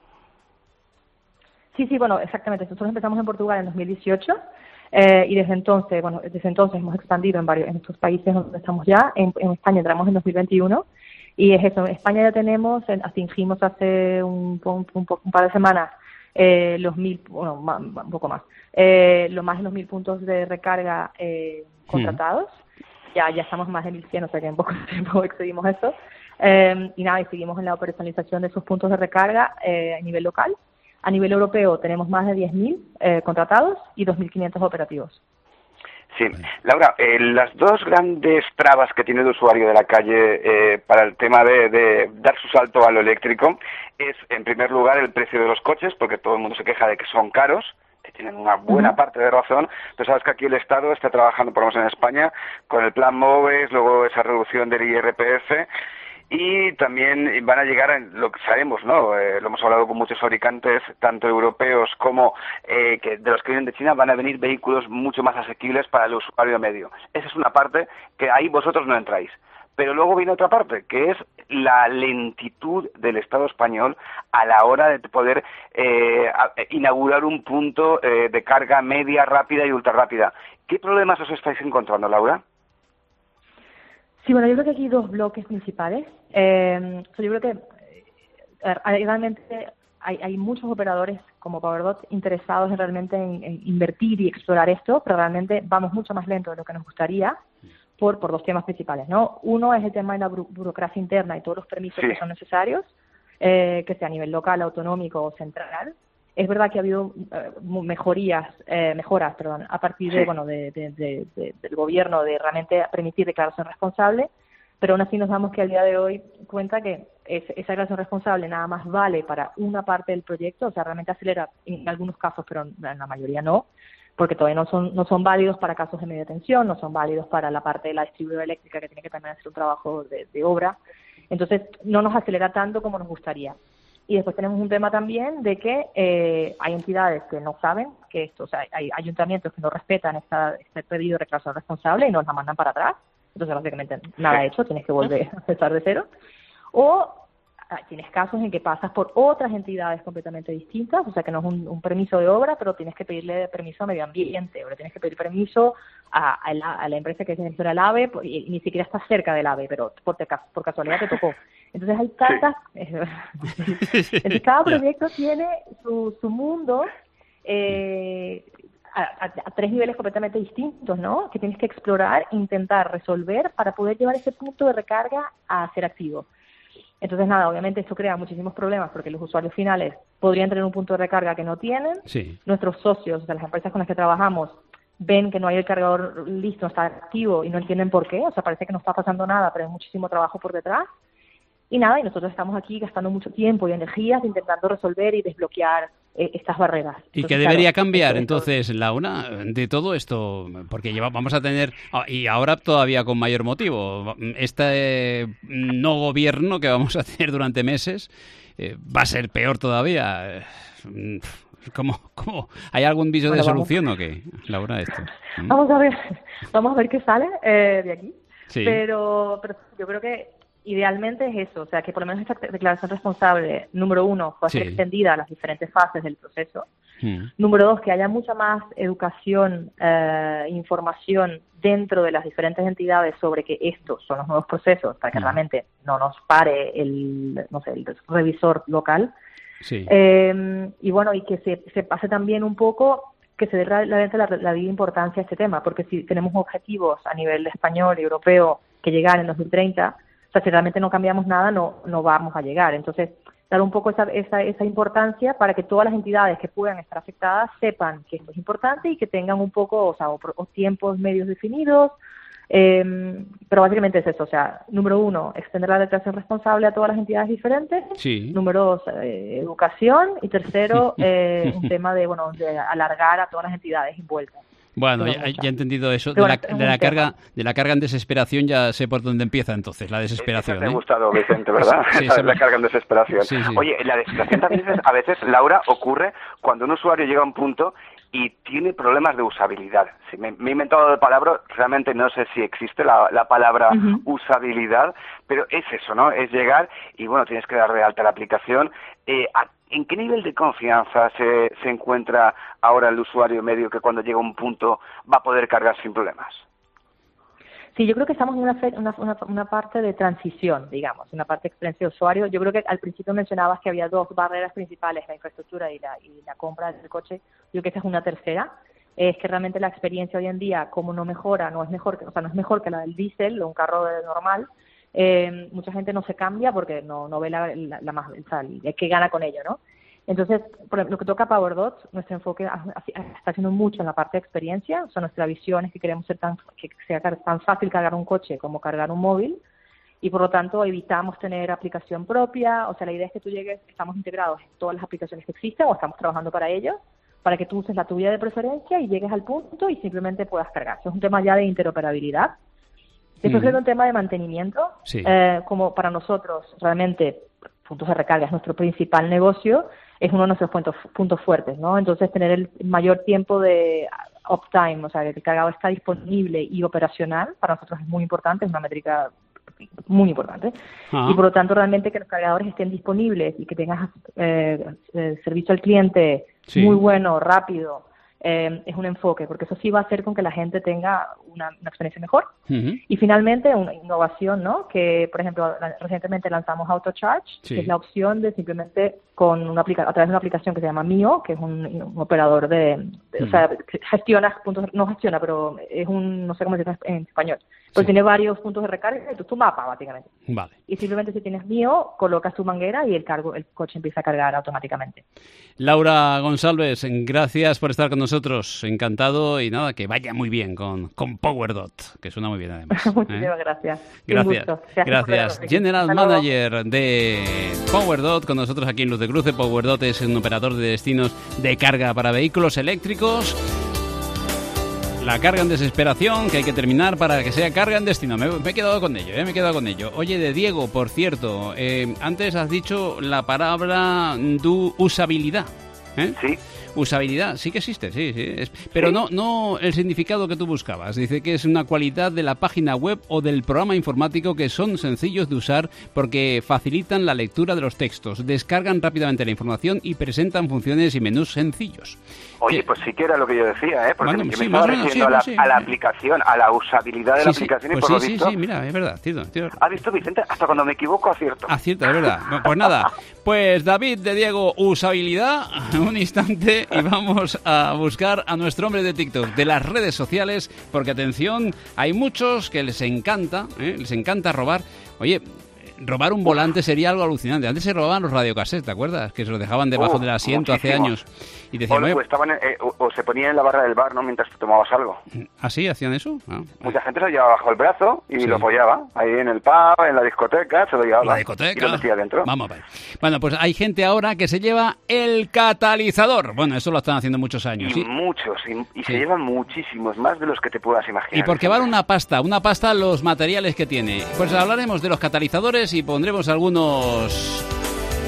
K: Sí, sí, bueno, exactamente. Nosotros empezamos en Portugal en dos mil dieciocho eh, y desde entonces, bueno, desde entonces hemos expandido en varios en estos países donde estamos ya. En, en España entramos en dos mil veintiuno y es eso. En España ya tenemos, en, atingimos hace un, un, un, un par de semanas eh, los mil, bueno, más, un poco más, eh, lo más de los mil puntos de recarga eh, contratados. Sí. Ya ya estamos más de mil cien, o sea que en poco tiempo excedimos eso. Eh, y nada, y seguimos en la operacionalización de esos puntos de recarga eh, a nivel local. A nivel europeo tenemos más de diez mil eh, contratados y dos mil quinientos operativos.
F: Sí. Laura, eh, las dos grandes trabas que tiene el usuario de la calle eh, para el tema de, de dar su salto a lo eléctrico es, en primer lugar, el precio de los coches, porque todo el mundo se queja de que son caros, que tienen una buena uh-huh. parte de razón, pero sabes que aquí el Estado está trabajando, por lo menos en España, con el plan MOVES, luego esa reducción del I R P F, y también van a llegar a lo que sabemos, ¿no? Eh, lo hemos hablado con muchos fabricantes, tanto europeos como eh, que de los que vienen de China, van a venir vehículos mucho más asequibles para el usuario medio. Esa es una parte que ahí vosotros no entráis. Pero luego viene otra parte, que es la lentitud del Estado español a la hora de poder eh, inaugurar un punto eh, de carga media, rápida y ultra rápida. ¿Qué problemas os estáis encontrando, Laura?
K: Sí, bueno, yo creo que aquí hay dos bloques principales. Eh, yo creo que eh, realmente hay, hay muchos operadores como PowerDot interesados en realmente en, en invertir y explorar esto, pero realmente vamos mucho más lento de lo que nos gustaría por, por dos temas principales, ¿no? Uno es el tema de la buro- burocracia interna y todos los permisos sí. que son necesarios, eh, que sea a nivel local, autonómico o central. Es verdad que ha habido eh, mejorías, eh, mejoras, perdón, a partir de, sí. bueno, de, de, de, de, del gobierno de realmente permitir declaración responsable, pero aún así nos damos que al día de hoy cuenta que es, esa declaración responsable nada más vale para una parte del proyecto, o sea, realmente acelera en algunos casos, pero en la mayoría no, porque todavía no son no son válidos para casos de media tensión, no son válidos para la parte de la distribuidora eléctrica que tiene que también hacer un trabajo de, de obra. Entonces, no nos acelera tanto como nos gustaría. Y después tenemos un tema también de que eh, hay entidades que no saben que esto, o sea, hay ayuntamientos que no respetan esta, este pedido de declaración responsable y nos la mandan para atrás. Entonces, básicamente, nada hecho, tienes que volver a empezar de cero. O tienes casos en que pasas por otras entidades completamente distintas, o sea, que no es un, un permiso de obra, pero tienes que pedirle permiso a medio ambiente, o le tienes que pedir permiso a, a, la, a la empresa que es gestora del AVE, y, y ni siquiera está cerca del AVE, pero por, te, por casualidad te tocó. Entonces hay tantas... Sí. Entonces cada proyecto tiene su, su mundo eh, a, a, a tres niveles completamente distintos, ¿no? Que tienes que explorar, intentar resolver para poder llevar ese punto de recarga a ser activo. Entonces, nada, obviamente esto crea muchísimos problemas porque los usuarios finales podrían tener un punto de recarga que no tienen.
D: Sí.
K: Nuestros socios de las empresas con las que trabajamos ven que no hay el cargador listo, no está activo y no entienden por qué. O sea, parece que no está pasando nada, pero hay muchísimo trabajo por detrás. Y nada, y nosotros estamos aquí gastando mucho tiempo y energías intentando resolver y desbloquear eh, estas barreras.
D: ¿Y
K: entonces,
D: qué debería
K: claro,
D: cambiar
K: esto,
D: entonces, Laura, de todo esto? Porque lleva, vamos a tener, y ahora todavía con mayor motivo, este no gobierno que vamos a tener durante meses, eh, va a ser peor todavía. Eh, ¿Cómo, cómo? ¿Hay algún viso
K: Bueno,
D: de
K: vamos.
D: solución o qué, Laura, esto? ¿Mm?
K: Vamos a ver, vamos a ver qué sale eh, de aquí.
D: Sí.
K: Pero, pero yo creo que idealmente es eso, o sea, que por lo menos esta declaración responsable, número uno, pueda ser
D: Sí.
K: extendida a las diferentes fases del proceso.
D: Mm.
K: Número dos, que haya mucha más educación, eh, información dentro de las diferentes entidades sobre que estos son los nuevos procesos, para que
D: Mm.
K: realmente no nos pare el, no sé, el revisor local.
D: Sí.
K: Eh, y bueno, y que se, se pase también un poco, que se dé realmente la, la debida importancia a este tema, porque si tenemos objetivos a nivel español y europeo que llegar en dos mil treinta, o sea, si realmente no cambiamos nada, no, no vamos a llegar. Entonces, dar un poco esa, esa, esa importancia para que todas las entidades que puedan estar afectadas sepan que esto es importante y que tengan un poco, o sea, o, o tiempos medios definidos. Eh, pero básicamente es eso, o sea, número uno, extender la declaración responsable a todas las entidades diferentes.
D: Sí.
K: Número dos, eh, educación. Y tercero, eh, un tema de, bueno, de alargar a todas las entidades envueltas.
D: Bueno,
K: Pero
D: ya,
K: mucho.
D: ya he entendido eso. De
K: Pero
D: la,
K: bueno, es
D: de la
K: un tema.
D: carga de la carga en desesperación ya sé por dónde empieza entonces, la desesperación.
F: Me ha
D: ¿eh?
F: gustado, Vicente, ¿verdad?
D: Sí,
F: la,
D: se me-
F: la carga en desesperación.
D: Sí, sí.
F: Oye, la desesperación también es- a veces, Laura, ocurre cuando un usuario llega a un punto y tiene problemas de usabilidad. Si me, me he inventado de palabra, realmente no sé si existe la, la palabra
K: Ujú.
F: usabilidad, pero es eso, ¿no? Es llegar y, bueno, tienes que dar de alta la aplicación. Eh, ¿a- ¿En qué nivel de confianza se, se encuentra ahora el usuario medio que cuando llega a un punto va a poder cargar sin problemas?
K: Sí, yo creo que estamos en una, fe- una, una, una parte de transición, digamos, una parte de experiencia de usuario. Yo creo que al principio mencionabas que había dos barreras principales, la infraestructura y la, y la compra del coche. Yo creo que esa es una tercera. Es que realmente la experiencia hoy en día, como no mejora, no es mejor, que, o sea, no es mejor que la del diésel o un carro de- normal. Eh, mucha gente no se cambia porque no, no ve la, la, la más, o sea, el que gana con ello, ¿no? Entonces, por ejemplo, lo que toca a PowerDot, nuestro enfoque ha- ha- está haciendo mucho en la parte de experiencia. O sea, nuestra visión es que queremos ser tan, que sea car- tan fácil cargar un coche como cargar un móvil, y por lo tanto evitamos tener aplicación propia. O sea, la idea es que tú llegues, estamos integrados en todas las aplicaciones que existen o estamos trabajando para ello, para que tú uses la tuya de preferencia y llegues al punto y simplemente puedas cargar. Eso es un tema ya de interoperabilidad. Después
D: Ujú.
K: hay un tema de mantenimiento,
D: Sí.
K: eh, como para nosotros realmente puntos de recarga es nuestro principal negocio, es uno de nuestros puntos, puntos fuertes, ¿no? Entonces tener el mayor tiempo de uptime, o sea, que el cargador está disponible y operacional, para nosotros es muy importante, es una métrica muy importante.
D: Ah.
K: Y por lo tanto realmente que los cargadores estén disponibles y que tengas eh, eh, servicio al cliente
D: Sí.
K: muy bueno, rápido, eh, es un enfoque, porque eso sí va a hacer con que la gente tenga una, una experiencia mejor.
D: Ujú.
K: Y finalmente, una innovación, ¿no? Que, por ejemplo, la- recientemente lanzamos AutoCharge,
D: Sí.
K: que es la opción de simplemente con una aplica a través de una aplicación que se llama Mio, que es un, un operador de, de- o
D: Mm.
K: sea, que gestiona puntos, no gestiona, pero es un, no sé cómo se dice en español, pero
D: Sí.
K: tiene varios puntos de recarga y tú tu mapa, básicamente.
D: Vale.
K: Y simplemente si tienes Mio, colocas tu manguera y el cargo, el coche empieza a cargar automáticamente.
D: Laura González, gracias por estar con nosotros. Encantado y nada, que vaya muy bien con, con PowerDot, que suena muy bien además. ¿eh?
K: Muchísimas gracias. Un
D: Gracias,
K: gusto. Gracias por
D: gracias.
K: vernos aquí.
D: General
K: Hasta luego.
D: Manager de PowerDot con nosotros aquí en Luz de Cruce. PowerDot es un operador de destinos de carga para vehículos eléctricos. La carga en desesperación, que hay que terminar para que sea carga en destino. Me, me he quedado con ello, ¿eh? me he quedado con ello. Oye, de Diego, por cierto, eh, antes has dicho la palabra du usabilidad. ¿eh?
F: Sí.
D: Usabilidad, sí que existe, sí, sí. Es- pero
F: Sí.
D: no, no el significado que tú buscabas. Dice que es una cualidad de la página web o del programa informático que son sencillos de usar porque facilitan la lectura de los textos, descargan rápidamente la información y presentan funciones y menús sencillos.
F: Oye,
D: ¿Qué?
F: pues sí que era lo que yo decía, ¿eh? Porque
D: Bueno,
F: me, yo
D: sí,
F: me
D: más
F: estaba
D: o menos,
F: refiriendo
D: sí,
F: a, la,
D: sí.
F: a la aplicación, a la usabilidad de
D: Sí,
F: la
D: sí,
F: aplicación y
D: pues
F: por lo
D: sí, sí,
F: visto...
D: sí, mira, es verdad, cierto, cierto.
F: ¿Has visto, Vicente? Hasta cuando me equivoco acierto.
D: Acierta, es verdad. Bueno, pues nada, pues David de Diego, usabilidad, un instante y vamos a buscar a nuestro hombre de TikTok, de las redes sociales, porque atención, hay muchos que les encanta, ¿eh? les encanta robar. Oye, robar un volante sería algo alucinante. Antes se robaban los radiocassettes, ¿te acuerdas? Que se los dejaban debajo
F: Uh,
D: del asiento hace
F: muchísimos.
D: años. Y decían,
F: O,
D: oye,
F: o estaban en- eh, o- o se ponían en la barra del bar, ¿no? Mientras te tomabas algo.
D: ¿así hacían eso? Ah,
F: Mucha gente se lo llevaba bajo el brazo y
D: Sí.
F: lo apoyaba. Ahí en el pub, en la discoteca, se lo llevaba.
D: la discoteca.
F: Y lo metía dentro.
D: Vamos a ver. Bueno, pues hay gente ahora que se lleva el catalizador. Bueno, eso lo están haciendo muchos años.
F: Y
D: ¿sí?
F: muchos, y, y
D: Sí.
F: se llevan muchísimos, más de los que te puedas imaginar.
D: Y porque vale una pasta, una pasta los materiales que tiene. Pues hablaremos de los catalizadores y pondremos algunos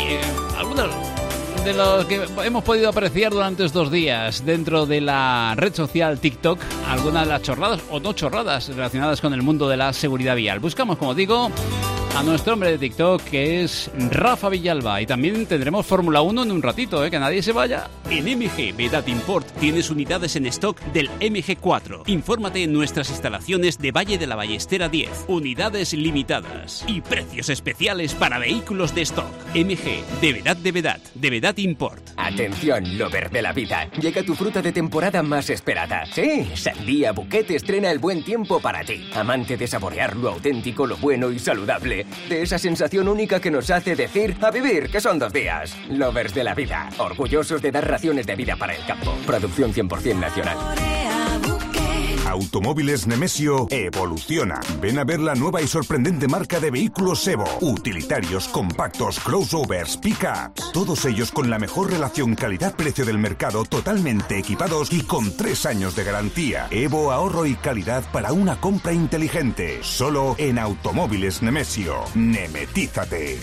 D: eh, algunos de los que hemos podido apreciar durante estos días dentro de la red social TikTok, algunas de las chorradas o no chorradas relacionadas con el mundo de la seguridad vial. Buscamos, como digo, a nuestro hombre de TikTok, que es Rafa Villalba, y también tendremos Fórmula uno en un ratito, ¿eh? Que nadie se vaya.
L: En M G Vedad Import tienes unidades en stock del M G cuatro. Infórmate en nuestras instalaciones de Valle de la Ballestera diez. Unidades limitadas y precios especiales para vehículos de stock. M G de Vedad de Vedad, de Vedad Import.
M: Atención, lover de la vida. Llega tu fruta de temporada más esperada. Sí, Sandía Bouquet estrena el buen tiempo para ti. Amante de saborear lo auténtico, lo bueno y saludable. De esa sensación única que nos hace decir a vivir, que son dos días. Lovers de la vida, orgullosos de dar raciones de vida para el campo. Producción cien por ciento nacional.
N: Automóviles Nemesio evoluciona. Ven a ver la nueva y sorprendente marca de vehículos Evo. Utilitarios, compactos, crossovers, pickups. Todos ellos con la mejor relación calidad-precio del mercado, totalmente equipados y con tres años de garantía. Evo, ahorro y calidad para una compra inteligente. Solo en Automóviles Nemesio. Nemetízate.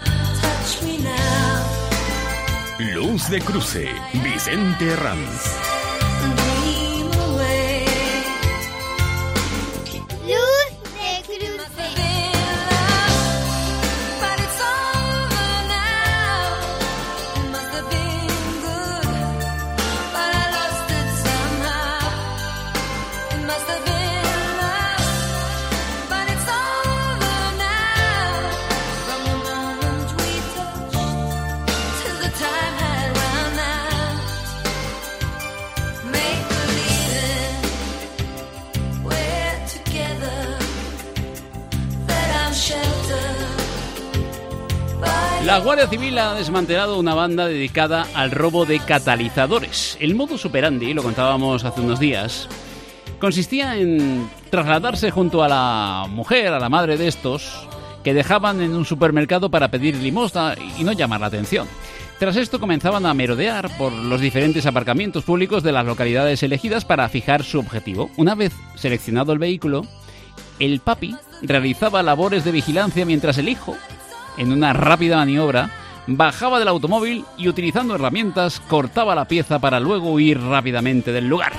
B: Luz de Cruce, Vicente Ranz.
D: La Guardia Civil ha desmantelado una banda dedicada al robo de catalizadores. El modus operandi, lo contábamos hace unos días, consistía en trasladarse junto a la mujer, a la madre de estos, que dejaban en un supermercado para pedir limosna y no llamar la atención. Tras esto comenzaban a merodear por los diferentes aparcamientos públicos de las localidades elegidas para fijar su objetivo. Una vez seleccionado el vehículo, el papi realizaba labores de vigilancia mientras el hijo, en una rápida maniobra, bajaba del automóvil y, utilizando herramientas, cortaba la pieza para luego huir rápidamente del lugar.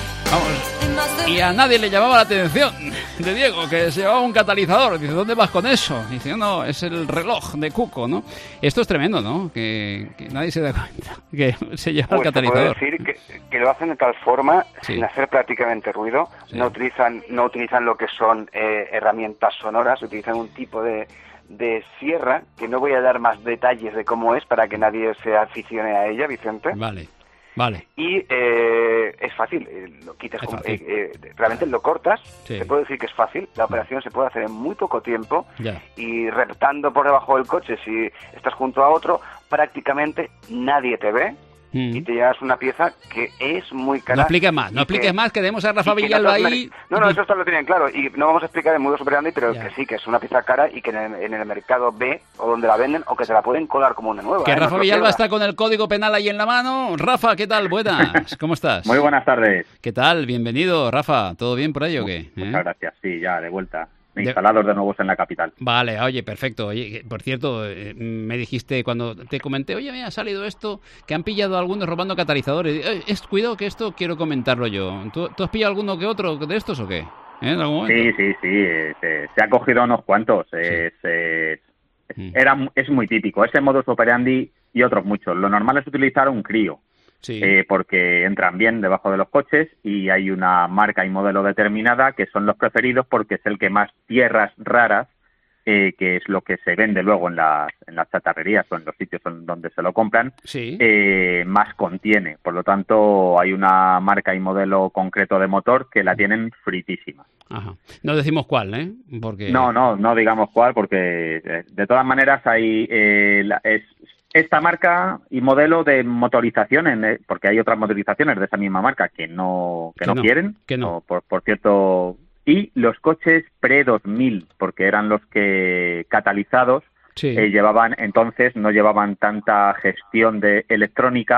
D: Vamos. Y a nadie le llamaba la atención de Diego, que se llevaba un catalizador. Dice, ¿dónde vas con eso? Dice, no, es el reloj de Cuco, ¿no? Esto es tremendo, ¿no? Que, que nadie se da cuenta que se lleva
F: pues el
D: catalizador.
F: Puedo decir que, que lo hacen de tal forma,
D: sí,
F: sin hacer prácticamente ruido. Sí. No utilizan, no utilizan lo que son eh, herramientas sonoras, utilizan un tipo de... de sierra, que no voy a dar más detalles de cómo es para que nadie se aficione a ella, Vicente.
D: Vale, vale.
F: Y eh, es fácil, eh, lo quitas, como, eh, eh, realmente lo cortas, sí. Se puede decir que es fácil, la operación se puede hacer en muy poco tiempo,
D: ya.
F: Y reptando por debajo del coche, si estás junto a otro, prácticamente nadie te ve. Mm. Y te llevas una pieza que es muy cara.
D: No expliques más, no expliques que, más, que demos a Rafa Villalba ahí.
F: No, no, eso está lo tienen claro. Y no vamos a explicar en modus operandi, pero ya. Que sí, que es una pieza cara y que en el, en el mercado B, o donde la venden, o que se la pueden colar como una nueva.
D: Que
F: ¿eh?
D: Rafa
F: no
D: Villalba está con el código penal ahí en la mano. Rafa, ¿qué tal? Buenas, ¿cómo estás?
O: Muy buenas tardes.
D: ¿Qué tal? Bienvenido, Rafa. ¿Todo bien por ahí o qué?
O: Muchas ¿Eh? gracias, sí, ya, de vuelta. Instalados de nuevos en la capital.
D: Vale, oye, perfecto. Oye, por cierto, eh, me dijiste cuando te comenté, oye, me ha salido esto, que han pillado a algunos robando catalizadores. Eh, es, cuidado que esto quiero comentarlo yo. ¿Tú, ¿tú has pillado alguno que otro de estos o qué? ¿Eh? ¿En algún momento?
O: Sí, sí, sí. Eh, se, se ha cogido unos cuantos. Sí. Es, es, mm. era, es muy típico. Ese modus operandi y otros muchos. Lo normal es utilizar un crío. Sí. Eh, porque entran bien debajo de los coches y hay una marca y modelo determinada que son los preferidos porque es el que más tierras raras, eh, que es lo que se vende luego en las, en las chatarrerías o en los sitios donde se lo compran,
D: sí.
O: eh, más contiene. Por lo tanto, hay una marca y modelo concreto de motor que la tienen fritísima.
D: Ajá. No decimos cuál, ¿eh? Porque...
O: No, no, no digamos cuál porque eh, de todas maneras hay eh, la, es esta marca y modelo de motorización, en, porque hay otras motorizaciones de esa misma marca que no que, que no, no quieren,
D: que no.
O: O por, por cierto, y los coches pre dos mil, porque eran los que catalizados
D: sí.
O: eh, llevaban, entonces no llevaban tanta gestión de electrónica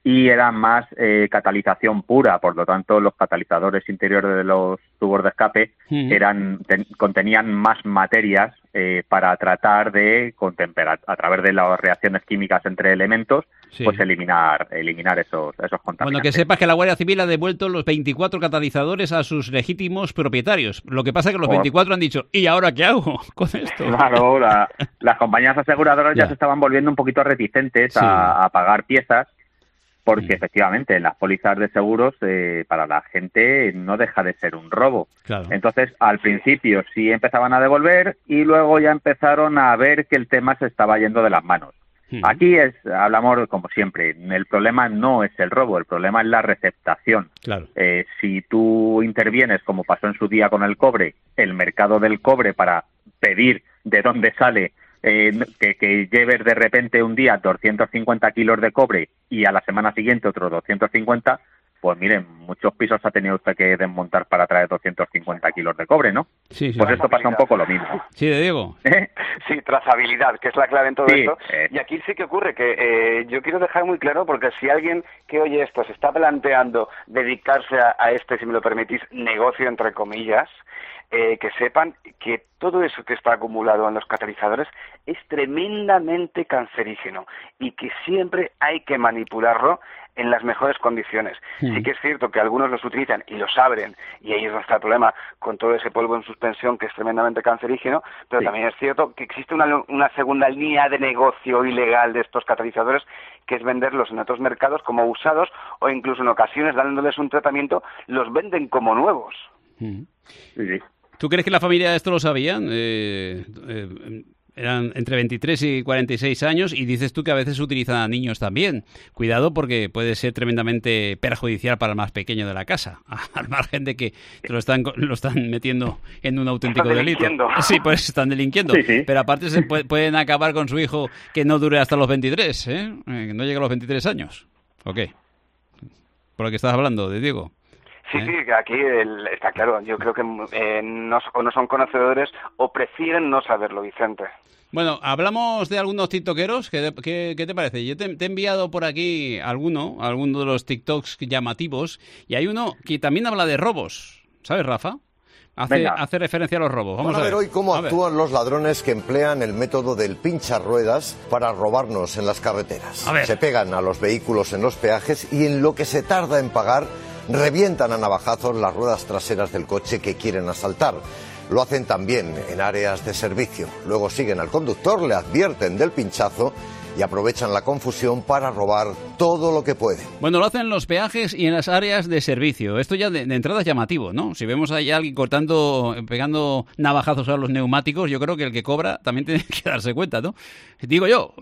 O: y eran más eh, catalización pura, por lo tanto los catalizadores interiores de los tubos de escape uh-huh. eran ten, contenían más materias eh, para tratar de, con temperatura, a través de las reacciones químicas entre elementos, sí. pues eliminar eliminar esos, esos contaminantes.
D: Bueno, que sepas que la Guardia Civil ha devuelto los veinticuatro catalizadores a sus legítimos propietarios. Lo que pasa es que los por... veinticuatro han dicho, ¿y ahora qué hago con esto?
O: Claro, la, las compañías aseguradoras ya. ya se estaban volviendo un poquito reticentes sí. a, a pagar piezas, porque mm. efectivamente en las pólizas de seguros eh, para la gente no deja de ser un robo. Claro. Entonces, al principio sí empezaban a devolver y luego ya empezaron a ver que el tema se estaba yendo de las manos. Mm. Aquí es hablamos como siempre, el problema no es el robo, el problema es la receptación. Claro. Eh, si tú intervienes, como pasó en su día con el cobre, el mercado del cobre para pedir de dónde sale Eh, que, que lleves de repente un día doscientos cincuenta kilos de cobre y a la semana siguiente otros doscientos cincuenta, pues miren, muchos pisos ha tenido usted que desmontar para traer doscientos cincuenta kilos de cobre, ¿no? Sí, sí. Pues esto pasa un poco lo mismo.
D: Sí, de Diego.
O: ¿Eh?
F: Sí, trazabilidad, que es la clave en todo
O: sí,
F: esto.
O: Eh.
F: Y aquí sí que ocurre que eh, yo quiero dejar muy claro, porque si alguien que oye esto se está planteando dedicarse a, a este, si me lo permitís, negocio, entre comillas, Eh, que sepan que todo eso que está acumulado en los catalizadores es tremendamente cancerígeno y que siempre hay que manipularlo en las mejores condiciones. Mm. Sí que es cierto que algunos los utilizan y los abren, y ahí es donde está el problema con todo ese polvo en suspensión que es tremendamente cancerígeno, pero sí. también es cierto que existe una, una segunda línea de negocio ilegal de estos catalizadores, que es venderlos en otros mercados como usados, o incluso en ocasiones dándoles un tratamiento, los venden como nuevos.
D: Mm. Sí, sí. ¿Tú crees que la familia de esto lo sabían? Eh, eh, eran entre veintitrés y cuarenta y seis años y dices tú que a veces utilizan a niños también. Cuidado porque puede ser tremendamente perjudicial para el más pequeño de la casa, al margen de que te lo están lo están metiendo en un auténtico delito. Sí, pues están delinquiendo. Sí, sí. Pero aparte se puede, pueden acabar con su hijo que no dure hasta los veintitrés, ¿eh? Que no llegue a los veintitrés años. ¿O qué? Por lo que estás hablando, de Diego.
F: Sí, ¿Eh? sí, aquí el, está claro. Yo creo que eh, no, o no son conocedores o prefieren no saberlo, Vicente.
D: Bueno, hablamos de algunos tiktokeros. ¿Qué, qué, qué te parece? Yo te, te he enviado por aquí alguno, alguno de los tiktoks llamativos, y hay uno que también habla de robos. ¿Sabes, Rafa? Hace, hace referencia a los robos. Vamos
P: Van a ver,
D: a ver
P: hoy cómo
D: a
P: actúan
D: ver.
P: los ladrones que emplean el método del pincha-ruedas para robarnos en las carreteras.
D: A ver.
P: Se pegan a los vehículos en los peajes y en lo que se tarda en pagar, revientan a navajazos las ruedas traseras del coche que quieren asaltar. Lo hacen también en áreas de servicio. Luego siguen al conductor, le advierten del pinchazo y aprovechan la confusión para robar todo lo que pueden.
D: Bueno, lo hacen en los peajes y en las áreas de servicio. Esto ya de, de entrada es llamativo, ¿no? Si vemos ahí a alguien cortando, pegando navajazos a los neumáticos, yo creo que el que cobra también tiene que darse cuenta, ¿no? Digo yo.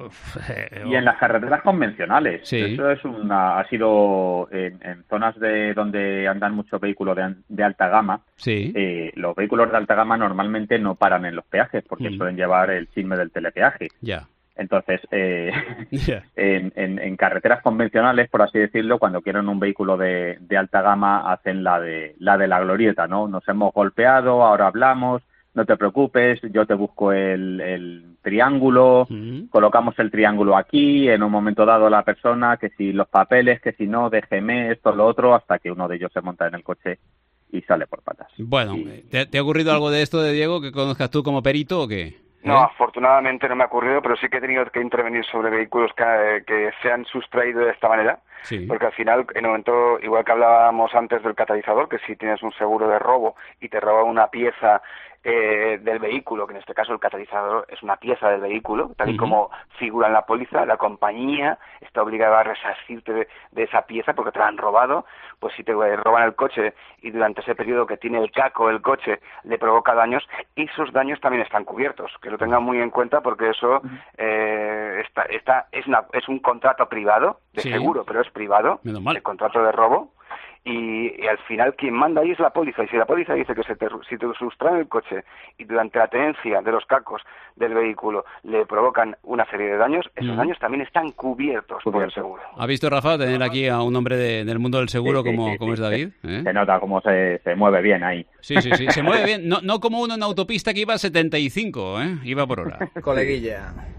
O: Y en las carreteras convencionales. Sí. Eso es una, ha sido en, en zonas de donde andan muchos vehículos de, de alta gama.
D: Sí.
O: Eh, los vehículos de alta gama normalmente no paran en los peajes porque mm. suelen llevar el chisme del telepeaje.
D: Ya.
O: Entonces, eh, yeah. en, en, en carreteras convencionales, por así decirlo, cuando quieren un vehículo de, de alta gama, hacen la de la de la glorieta, ¿no? Nos hemos golpeado, ahora hablamos, no te preocupes, yo te busco el, el triángulo, uh-huh. colocamos el triángulo aquí, en un momento dado la persona, que si los papeles, que si no, déjeme esto, lo otro, hasta que uno de ellos se monta en el coche y sale por patas.
D: Bueno,
O: y,
D: ¿te, ¿te ha ocurrido algo de esto, de Diego, que conozcas tú como perito o qué?
F: No,
D: ¿Eh?
F: afortunadamente no me ha ocurrido, pero sí que he tenido que intervenir sobre vehículos que, que se han sustraído de esta manera, sí. Porque al final, en el momento, igual que hablábamos antes del catalizador, que si tienes un seguro de robo y te roba una pieza eh, del vehículo, que en este caso el catalizador es una pieza del vehículo, tal y uh-huh. como figura en la póliza, la compañía está obligada a resarcirte de, de esa pieza porque te la han robado. Pues si te roban el coche y durante ese periodo que tiene el caco el coche le provoca daños, esos daños también están cubiertos, que lo tengan muy en cuenta porque eso eh, está, está, es, una, es un contrato privado, de sí. seguro, pero es privado, el contrato de robo. Y, y al final quien manda ahí es la póliza, y si la póliza dice que se te, si te sustraen el coche y durante la tenencia de los cacos del vehículo le provocan una serie de daños, esos mm. daños también están cubiertos por el seguro.
D: ¿Ha visto, Rafa, tener aquí a un hombre de, del mundo del seguro sí, sí, como, sí, como sí, es David?
O: ¿Eh? Se nota cómo se, se mueve bien ahí.
D: Sí, sí, sí, se mueve bien, no, no como uno en autopista que iba a setenta y cinco, ¿eh? Iba por hora.
Q: Coleguilla,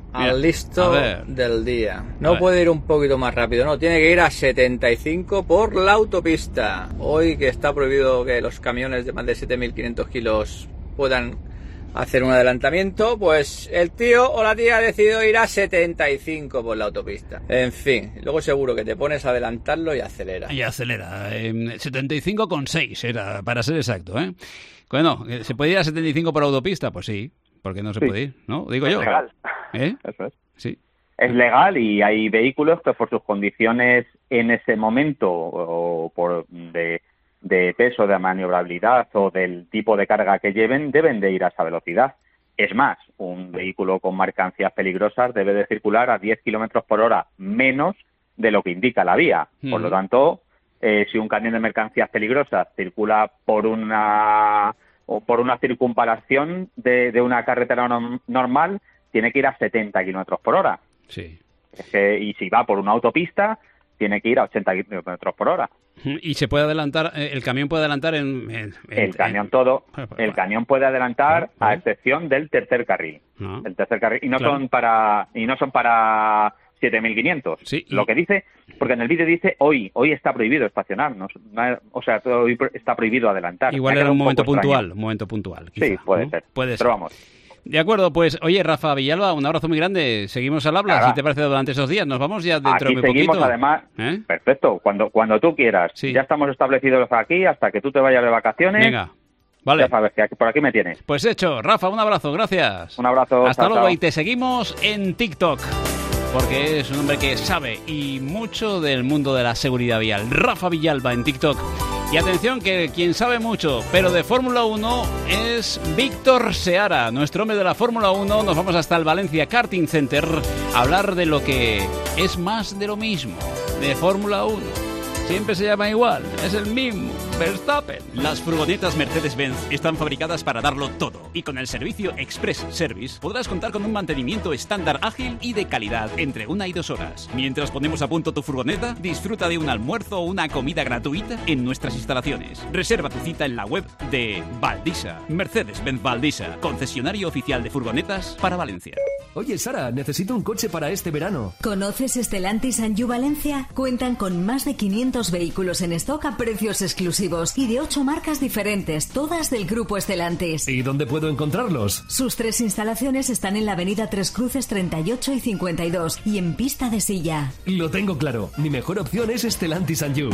Q: Mira, al listo del día. No puede ir un poquito más rápido, no, tiene que ir a setenta y cinco por la autopista. Hoy que está prohibido que los camiones de más de siete mil quinientos kilos puedan hacer un adelantamiento, pues el tío o la tía ha decidido ir a setenta y cinco por la autopista. En fin, luego seguro que te pones a adelantarlo y acelera.
D: Y acelera. Eh, setenta y cinco coma seis era, para ser exacto, ¿eh? Bueno, ¿se puede ir a setenta y cinco por autopista? Pues sí. ¿Por qué no se sí. puede ir? ¿No? Digo
O: es
D: yo.
O: Legal.
D: ¿Eh?
O: Eso es.
D: Sí.
O: Es legal y hay vehículos que por sus condiciones en ese momento o por de, de peso, de maniobrabilidad o del tipo de carga que lleven, deben de ir a esa velocidad. Es más, un vehículo con mercancías peligrosas debe de circular a diez kilómetros por hora menos de lo que indica la vía. Mm. Por lo tanto, eh, si un camión de mercancías peligrosas circula por una... o por una circunvalación de, de una carretera no, normal, tiene que ir a setenta kilómetros por hora.
D: Sí.
O: Es que, y si va por una autopista, tiene que ir a ochenta kilómetros por hora.
D: Y se puede adelantar, el camión puede adelantar en... en, en
O: el camión en, todo, el camión puede adelantar a excepción del tercer carril. No. El tercer carril. Y no claro. son para, y no son para siete mil quinientos.
D: Sí, y...
O: Lo que dice, porque en el vídeo dice hoy, hoy está prohibido estacionar, no, no, o sea, hoy está prohibido adelantar.
D: Igual era un, un momento puntual, extraño. un momento puntual. Quizá,
O: sí, puede
D: ¿no?
O: ser.
D: Puede ser.
O: Pero vamos.
D: De acuerdo, pues oye, Rafa Villalba, un abrazo muy grande. Seguimos al habla, claro. si te parece, durante esos días. Nos vamos ya dentro
O: aquí
D: de muy
O: seguimos,
D: poquito.
O: Además, ¿eh? Perfecto, cuando cuando tú quieras.
D: Sí.
O: Ya estamos establecidos aquí hasta que tú te vayas de vacaciones.
D: Venga. Vale.
O: Ya sabes que aquí, por aquí me tienes.
D: Pues hecho. Rafa, un abrazo, gracias.
O: Un abrazo.
D: Hasta
O: chao,
D: luego
O: chao.
D: Y te seguimos en TikTok. Porque es un hombre que sabe y mucho del mundo de la seguridad vial. Rafa Villalba en TikTok. Y atención que quien sabe mucho, pero de Fórmula uno, es Víctor Seara, nuestro hombre de la Fórmula uno. Nos vamos hasta el Valencia Karting Center a hablar de lo que es más de lo mismo, de Fórmula uno. Siempre se llama igual, es el mismo, Verstappen.
L: Las furgonetas Mercedes-Benz están fabricadas para darlo todo. Y con el servicio Express Service podrás contar con un mantenimiento estándar ágil y de calidad entre una y dos horas. Mientras ponemos a punto tu furgoneta, disfruta de un almuerzo o una comida gratuita en nuestras instalaciones. Reserva tu cita en la web de Valdisa. Mercedes-Benz Valdisa, concesionario oficial de furgonetas para Valencia.
C: Oye, Sara, necesito un coche para este verano.
G: ¿Conoces Stellantis Anjou Valencia? Cuentan con más de quinientos vehículos en stock a precios exclusivos y de ocho marcas diferentes, todas del grupo Stellantis.
C: ¿Y dónde puedo encontrarlos?
G: Sus tres instalaciones están en la avenida Tres Cruces treinta y ocho y cincuenta y dos y en Pista de Silla.
C: Lo tengo claro, mi mejor opción es Stellantis Anjou.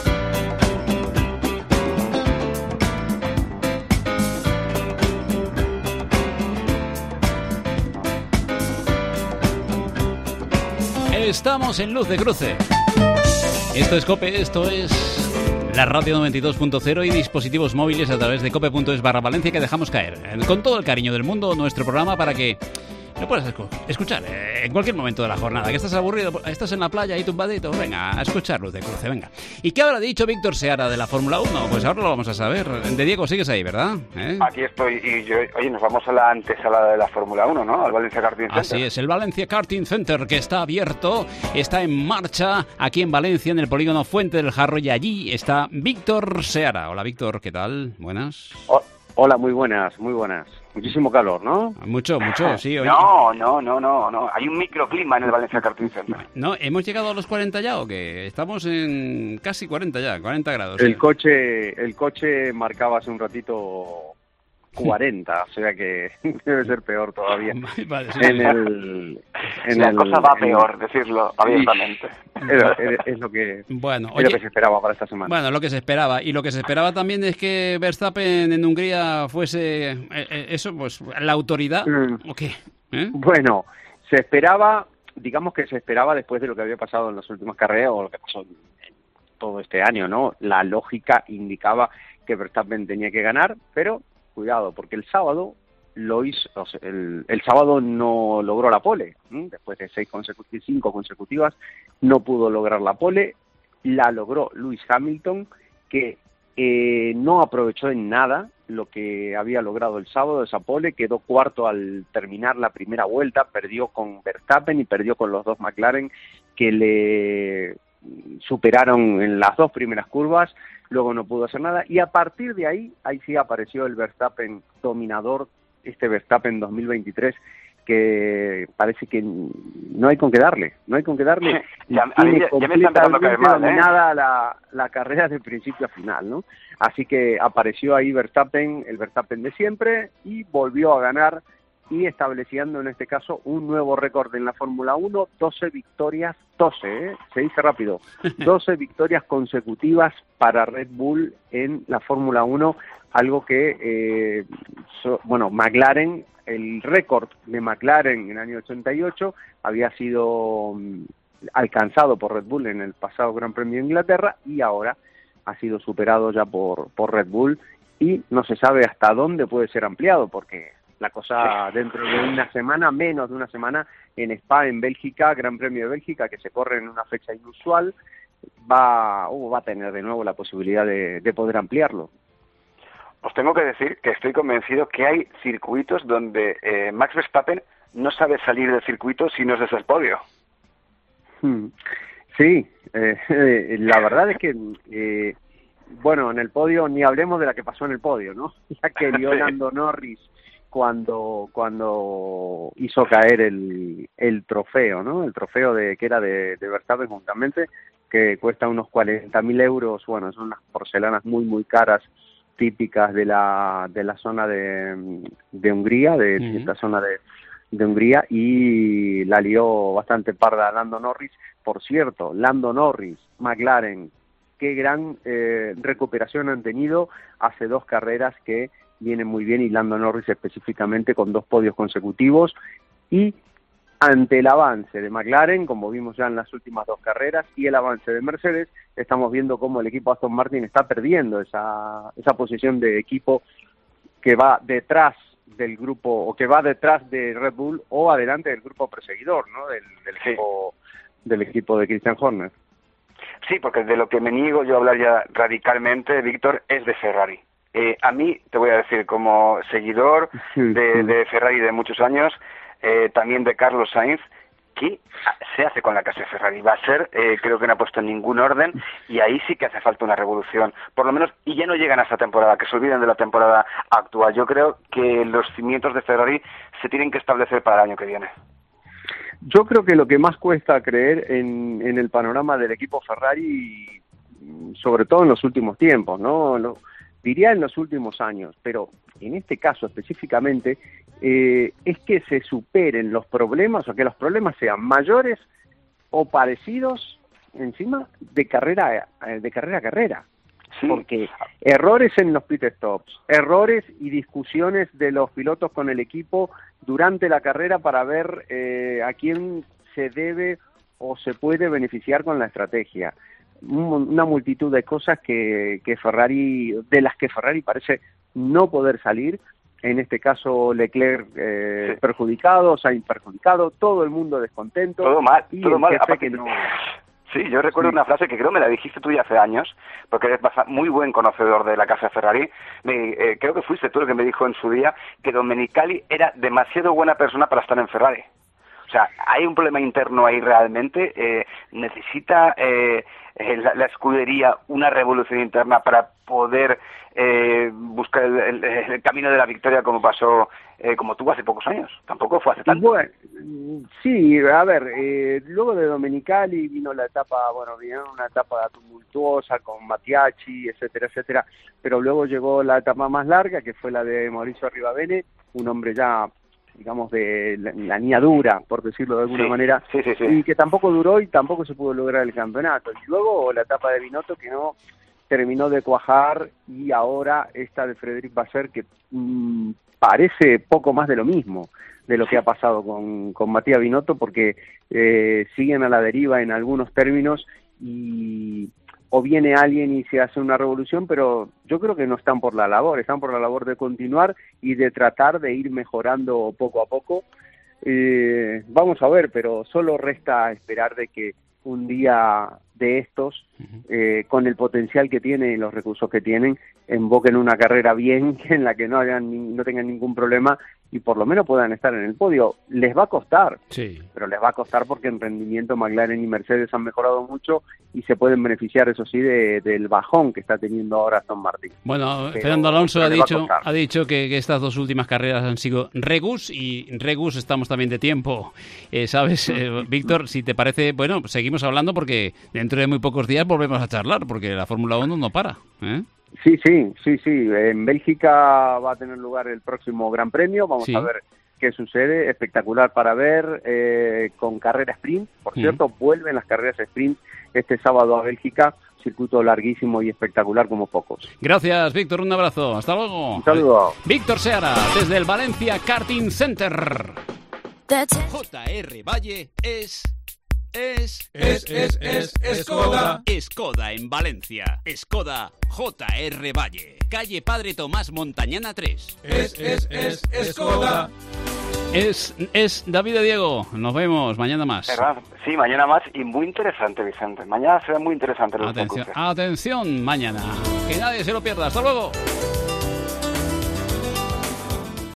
D: Estamos en Luz de Cruce. Esto es COPE, esto es la radio noventa y dos punto cero y dispositivos móviles a través de cope punto es barra Valencia, que dejamos caer con todo el cariño del mundo nuestro programa para que lo puedas escuchar eh, en cualquier momento de la jornada. Que estás aburrido, estás en la playa ahí tumbadito, venga, a escuchar Luz de Cruce, venga. ¿Y qué habrá dicho Víctor Seara de la Fórmula uno? Pues ahora lo vamos a saber. De Diego, sigues ahí, ¿verdad? ¿Eh?
F: Aquí estoy y yo, oye, nos vamos a la antesala de la Fórmula uno, ¿no? Al Valencia Karting Center.
D: Así es, el Valencia Karting Center, que está abierto, está en marcha aquí en Valencia, en el polígono Fuente del Jarro, y allí está Víctor Seara. Hola, Víctor, ¿qué tal? Buenas.
R: Oh, hola, muy buenas, muy buenas. Muchísimo calor, ¿no?
D: Mucho, mucho, sí. Oye.
F: No, no, no, no, no. Hay un microclima en el Valencia Karting Center.
D: No, ¿hemos llegado a los cuarenta ya o qué? Estamos en casi cuarenta ya, cuarenta grados.
R: El
D: sí.
R: coche, el coche marcaba hace un ratito cuarenta, o sea que debe ser peor todavía.
D: Vale, sí,
R: en
D: sí.
R: el, en
F: la
R: el,
F: cosa va
R: en,
F: peor, decirlo abiertamente.
R: Es, es lo que
D: bueno,
R: es
D: oye,
R: lo que se esperaba para esta semana.
D: Bueno, lo que se esperaba. Y lo que se esperaba también es que Verstappen en Hungría fuese eh, eh, eso, pues la autoridad.
R: Mm.
D: ¿O qué? ¿Eh?
R: Bueno, se esperaba, digamos que se esperaba después de lo que había pasado en las últimas carreras o lo que pasó en todo este año, ¿no? La lógica indicaba que Verstappen tenía que ganar, pero cuidado, porque el sábado lo hizo, o sea, el, el sábado no logró la pole, ¿eh? Después de seis consecutivas, cinco consecutivas, no pudo lograr la pole, la logró Lewis Hamilton, que eh, no aprovechó en nada lo que había logrado el sábado, esa pole, quedó cuarto al terminar la primera vuelta, perdió con Verstappen y perdió con los dos McLaren que le superaron en las dos primeras curvas, luego no pudo hacer nada, y a partir de ahí, ahí sí apareció el Verstappen dominador, este Verstappen dos mil veintitrés, que parece que no hay con qué darle, no hay con qué darle.
F: ya, a mí, ya me está empezando a caer mal, ¿eh?
R: dominada la, la carrera de principio a final, ¿no? Así que apareció ahí Verstappen, el Verstappen de siempre, y volvió a ganar, y estableciendo en este caso un nuevo récord en la Fórmula uno, doce victorias, doce, ¿eh? Se dice rápido, doce victorias consecutivas para Red Bull en la Fórmula uno, algo que, eh, so, bueno, McLaren, el récord de McLaren en el año ochenta y ocho había sido um, alcanzado por Red Bull en el pasado Gran Premio de Inglaterra, y ahora ha sido superado ya por, por Red Bull, y no se sabe hasta dónde puede ser ampliado, porque la cosa dentro de una semana, menos de una semana, en Spa, en Bélgica, Gran Premio de Bélgica, que se corre en una fecha inusual, va, uh, va a tener de nuevo la posibilidad de, de poder ampliarlo.
F: Os tengo que decir que estoy convencido que hay circuitos donde eh, Max Verstappen no sabe salir del circuito si no es desde el podio.
R: Hmm. Sí, eh, la verdad es que, eh, bueno, en el podio, ni hablemos de la que pasó en el podio, ¿no? La que dio Lando Norris cuando cuando hizo caer el, el trofeo, ¿no? El trofeo de que era de, de Verstappen juntamente, que cuesta unos cuarenta mil euros, bueno, son unas porcelanas muy, muy caras, típicas de la de la zona de, de Hungría, de uh-huh. esta zona de, de Hungría, y la lió bastante parda Lando Norris. Por cierto, Lando Norris, McLaren, qué gran eh, recuperación han tenido hace dos carreras que vienen muy bien, y Lando Norris específicamente con dos podios consecutivos, y ante el avance de McLaren, como vimos ya en las últimas dos carreras, y el avance de Mercedes, estamos viendo cómo el equipo Aston Martin está perdiendo esa, esa posición de equipo que va detrás del grupo, o que va detrás de Red Bull, o adelante del grupo perseguidor, ¿no? Del, del, sí. equipo, del equipo de Christian Horner.
F: Sí, porque de lo que me niego yo a hablar ya radicalmente, Víctor, es de Ferrari. Eh, a mí, te voy a decir, como seguidor de, de Ferrari de muchos años, eh, también de Carlos Sainz, ¿qué se hace con la casa de Ferrari? Va a ser, eh, creo que no ha puesto en ningún orden, y ahí sí que hace falta una revolución, por lo menos, y ya no llegan a esta temporada, que se olviden de la temporada actual. Yo creo que los cimientos de Ferrari se tienen que establecer para el año que viene.
R: Yo creo que lo que más cuesta creer en, en el panorama del equipo Ferrari, sobre todo en los últimos tiempos, ¿no? Lo, diría en los últimos años, pero en este caso específicamente, eh, es que se superen los problemas, o que los problemas sean mayores o parecidos encima de carrera de carrera a carrera. Sí. Porque errores en los pit stops, errores y discusiones de los pilotos con el equipo durante la carrera para ver eh, a quién se debe o se puede beneficiar con la estrategia. Una multitud de cosas que, que Ferrari, de las que Ferrari parece no poder salir. En este caso Leclerc eh, sí. perjudicado, Sainz perjudicado, todo el mundo descontento.
F: Todo mal,
R: y
F: todo mal.
R: Aparte, que no...
F: Sí, yo recuerdo sí. una frase que creo me la dijiste tú ya hace años, porque eres muy buen conocedor de la casa Ferrari. Me, eh, creo que fuiste tú el que me dijo en su día que Domenicali era demasiado buena persona para estar en Ferrari. O sea, hay un problema interno ahí realmente. Eh, necesita eh, la, la escudería una revolución interna para poder eh, buscar el, el, el camino de la victoria, como pasó, eh, como tuvo hace pocos años. Tampoco fue hace tanto.
R: Bueno, sí, a ver, eh, luego de Domenicali vino la etapa, bueno, vino una etapa tumultuosa con Mattiacci, etcétera, etcétera, pero luego llegó la etapa más larga, que fue la de Mauricio Arribavene, un hombre ya, digamos, de la, la niñadura, por decirlo de alguna
F: sí,
R: manera,
F: sí, sí, sí.
R: y que tampoco duró y tampoco se pudo lograr el campeonato. Y luego la etapa de Binotto, que no terminó de cuajar, y ahora esta de Frédéric Vasseur, que mmm, parece poco más de lo mismo de lo que ha pasado con, con Matías Binotto, porque eh, siguen a la deriva en algunos términos, y o viene alguien y se hace una revolución, pero yo creo que no están por la labor, están por la labor de continuar y de tratar de ir mejorando poco a poco. Eh, vamos a ver, pero solo resta esperar de que un día de estos, eh, con el potencial que tienen y los recursos que tienen, emboquen una carrera bien, en la que no hagan, no tengan ningún problema, y por lo menos puedan estar en el podio. Les va a costar,
D: sí,
R: pero les va a costar porque en rendimiento McLaren y Mercedes han mejorado mucho y se pueden beneficiar, eso sí, de, del bajón que está teniendo ahora Aston Martin.
D: Bueno,
R: pero,
D: Fernando Alonso ha dicho,
R: ha,
D: ha dicho que, que estas dos últimas carreras han sido regus, y regus estamos también de tiempo. Eh, ¿Sabes, eh, Víctor? Si te parece, bueno, seguimos hablando porque dentro de muy pocos días volvemos a charlar, porque la Fórmula uno no para, ¿eh?
R: Sí, sí, sí, sí. En Bélgica va a tener lugar el próximo Gran Premio. Vamos sí. a ver qué sucede. Espectacular para ver, eh, con carrera sprint. Por mm. cierto, vuelven las carreras sprint este sábado a Bélgica. Circuito larguísimo y espectacular como pocos.
D: Gracias, Víctor. Un abrazo. Hasta luego.
R: Un saludo.
D: Víctor Seara, desde el Valencia Karting Center. J R Valle es... Es,
S: es, es, es, es Skoda.
D: Skoda en Valencia. Skoda J R Valle. Calle Padre Tomás Montañana tres.
S: Es, es, es, es Skoda.
D: Es, es David de Diego. Nos vemos mañana más.
F: ¿Verdad? Sí, mañana más y muy interesante, Vicente. Mañana será muy interesante.
D: Atención, atención, mañana. Que nadie se lo pierda. Hasta luego.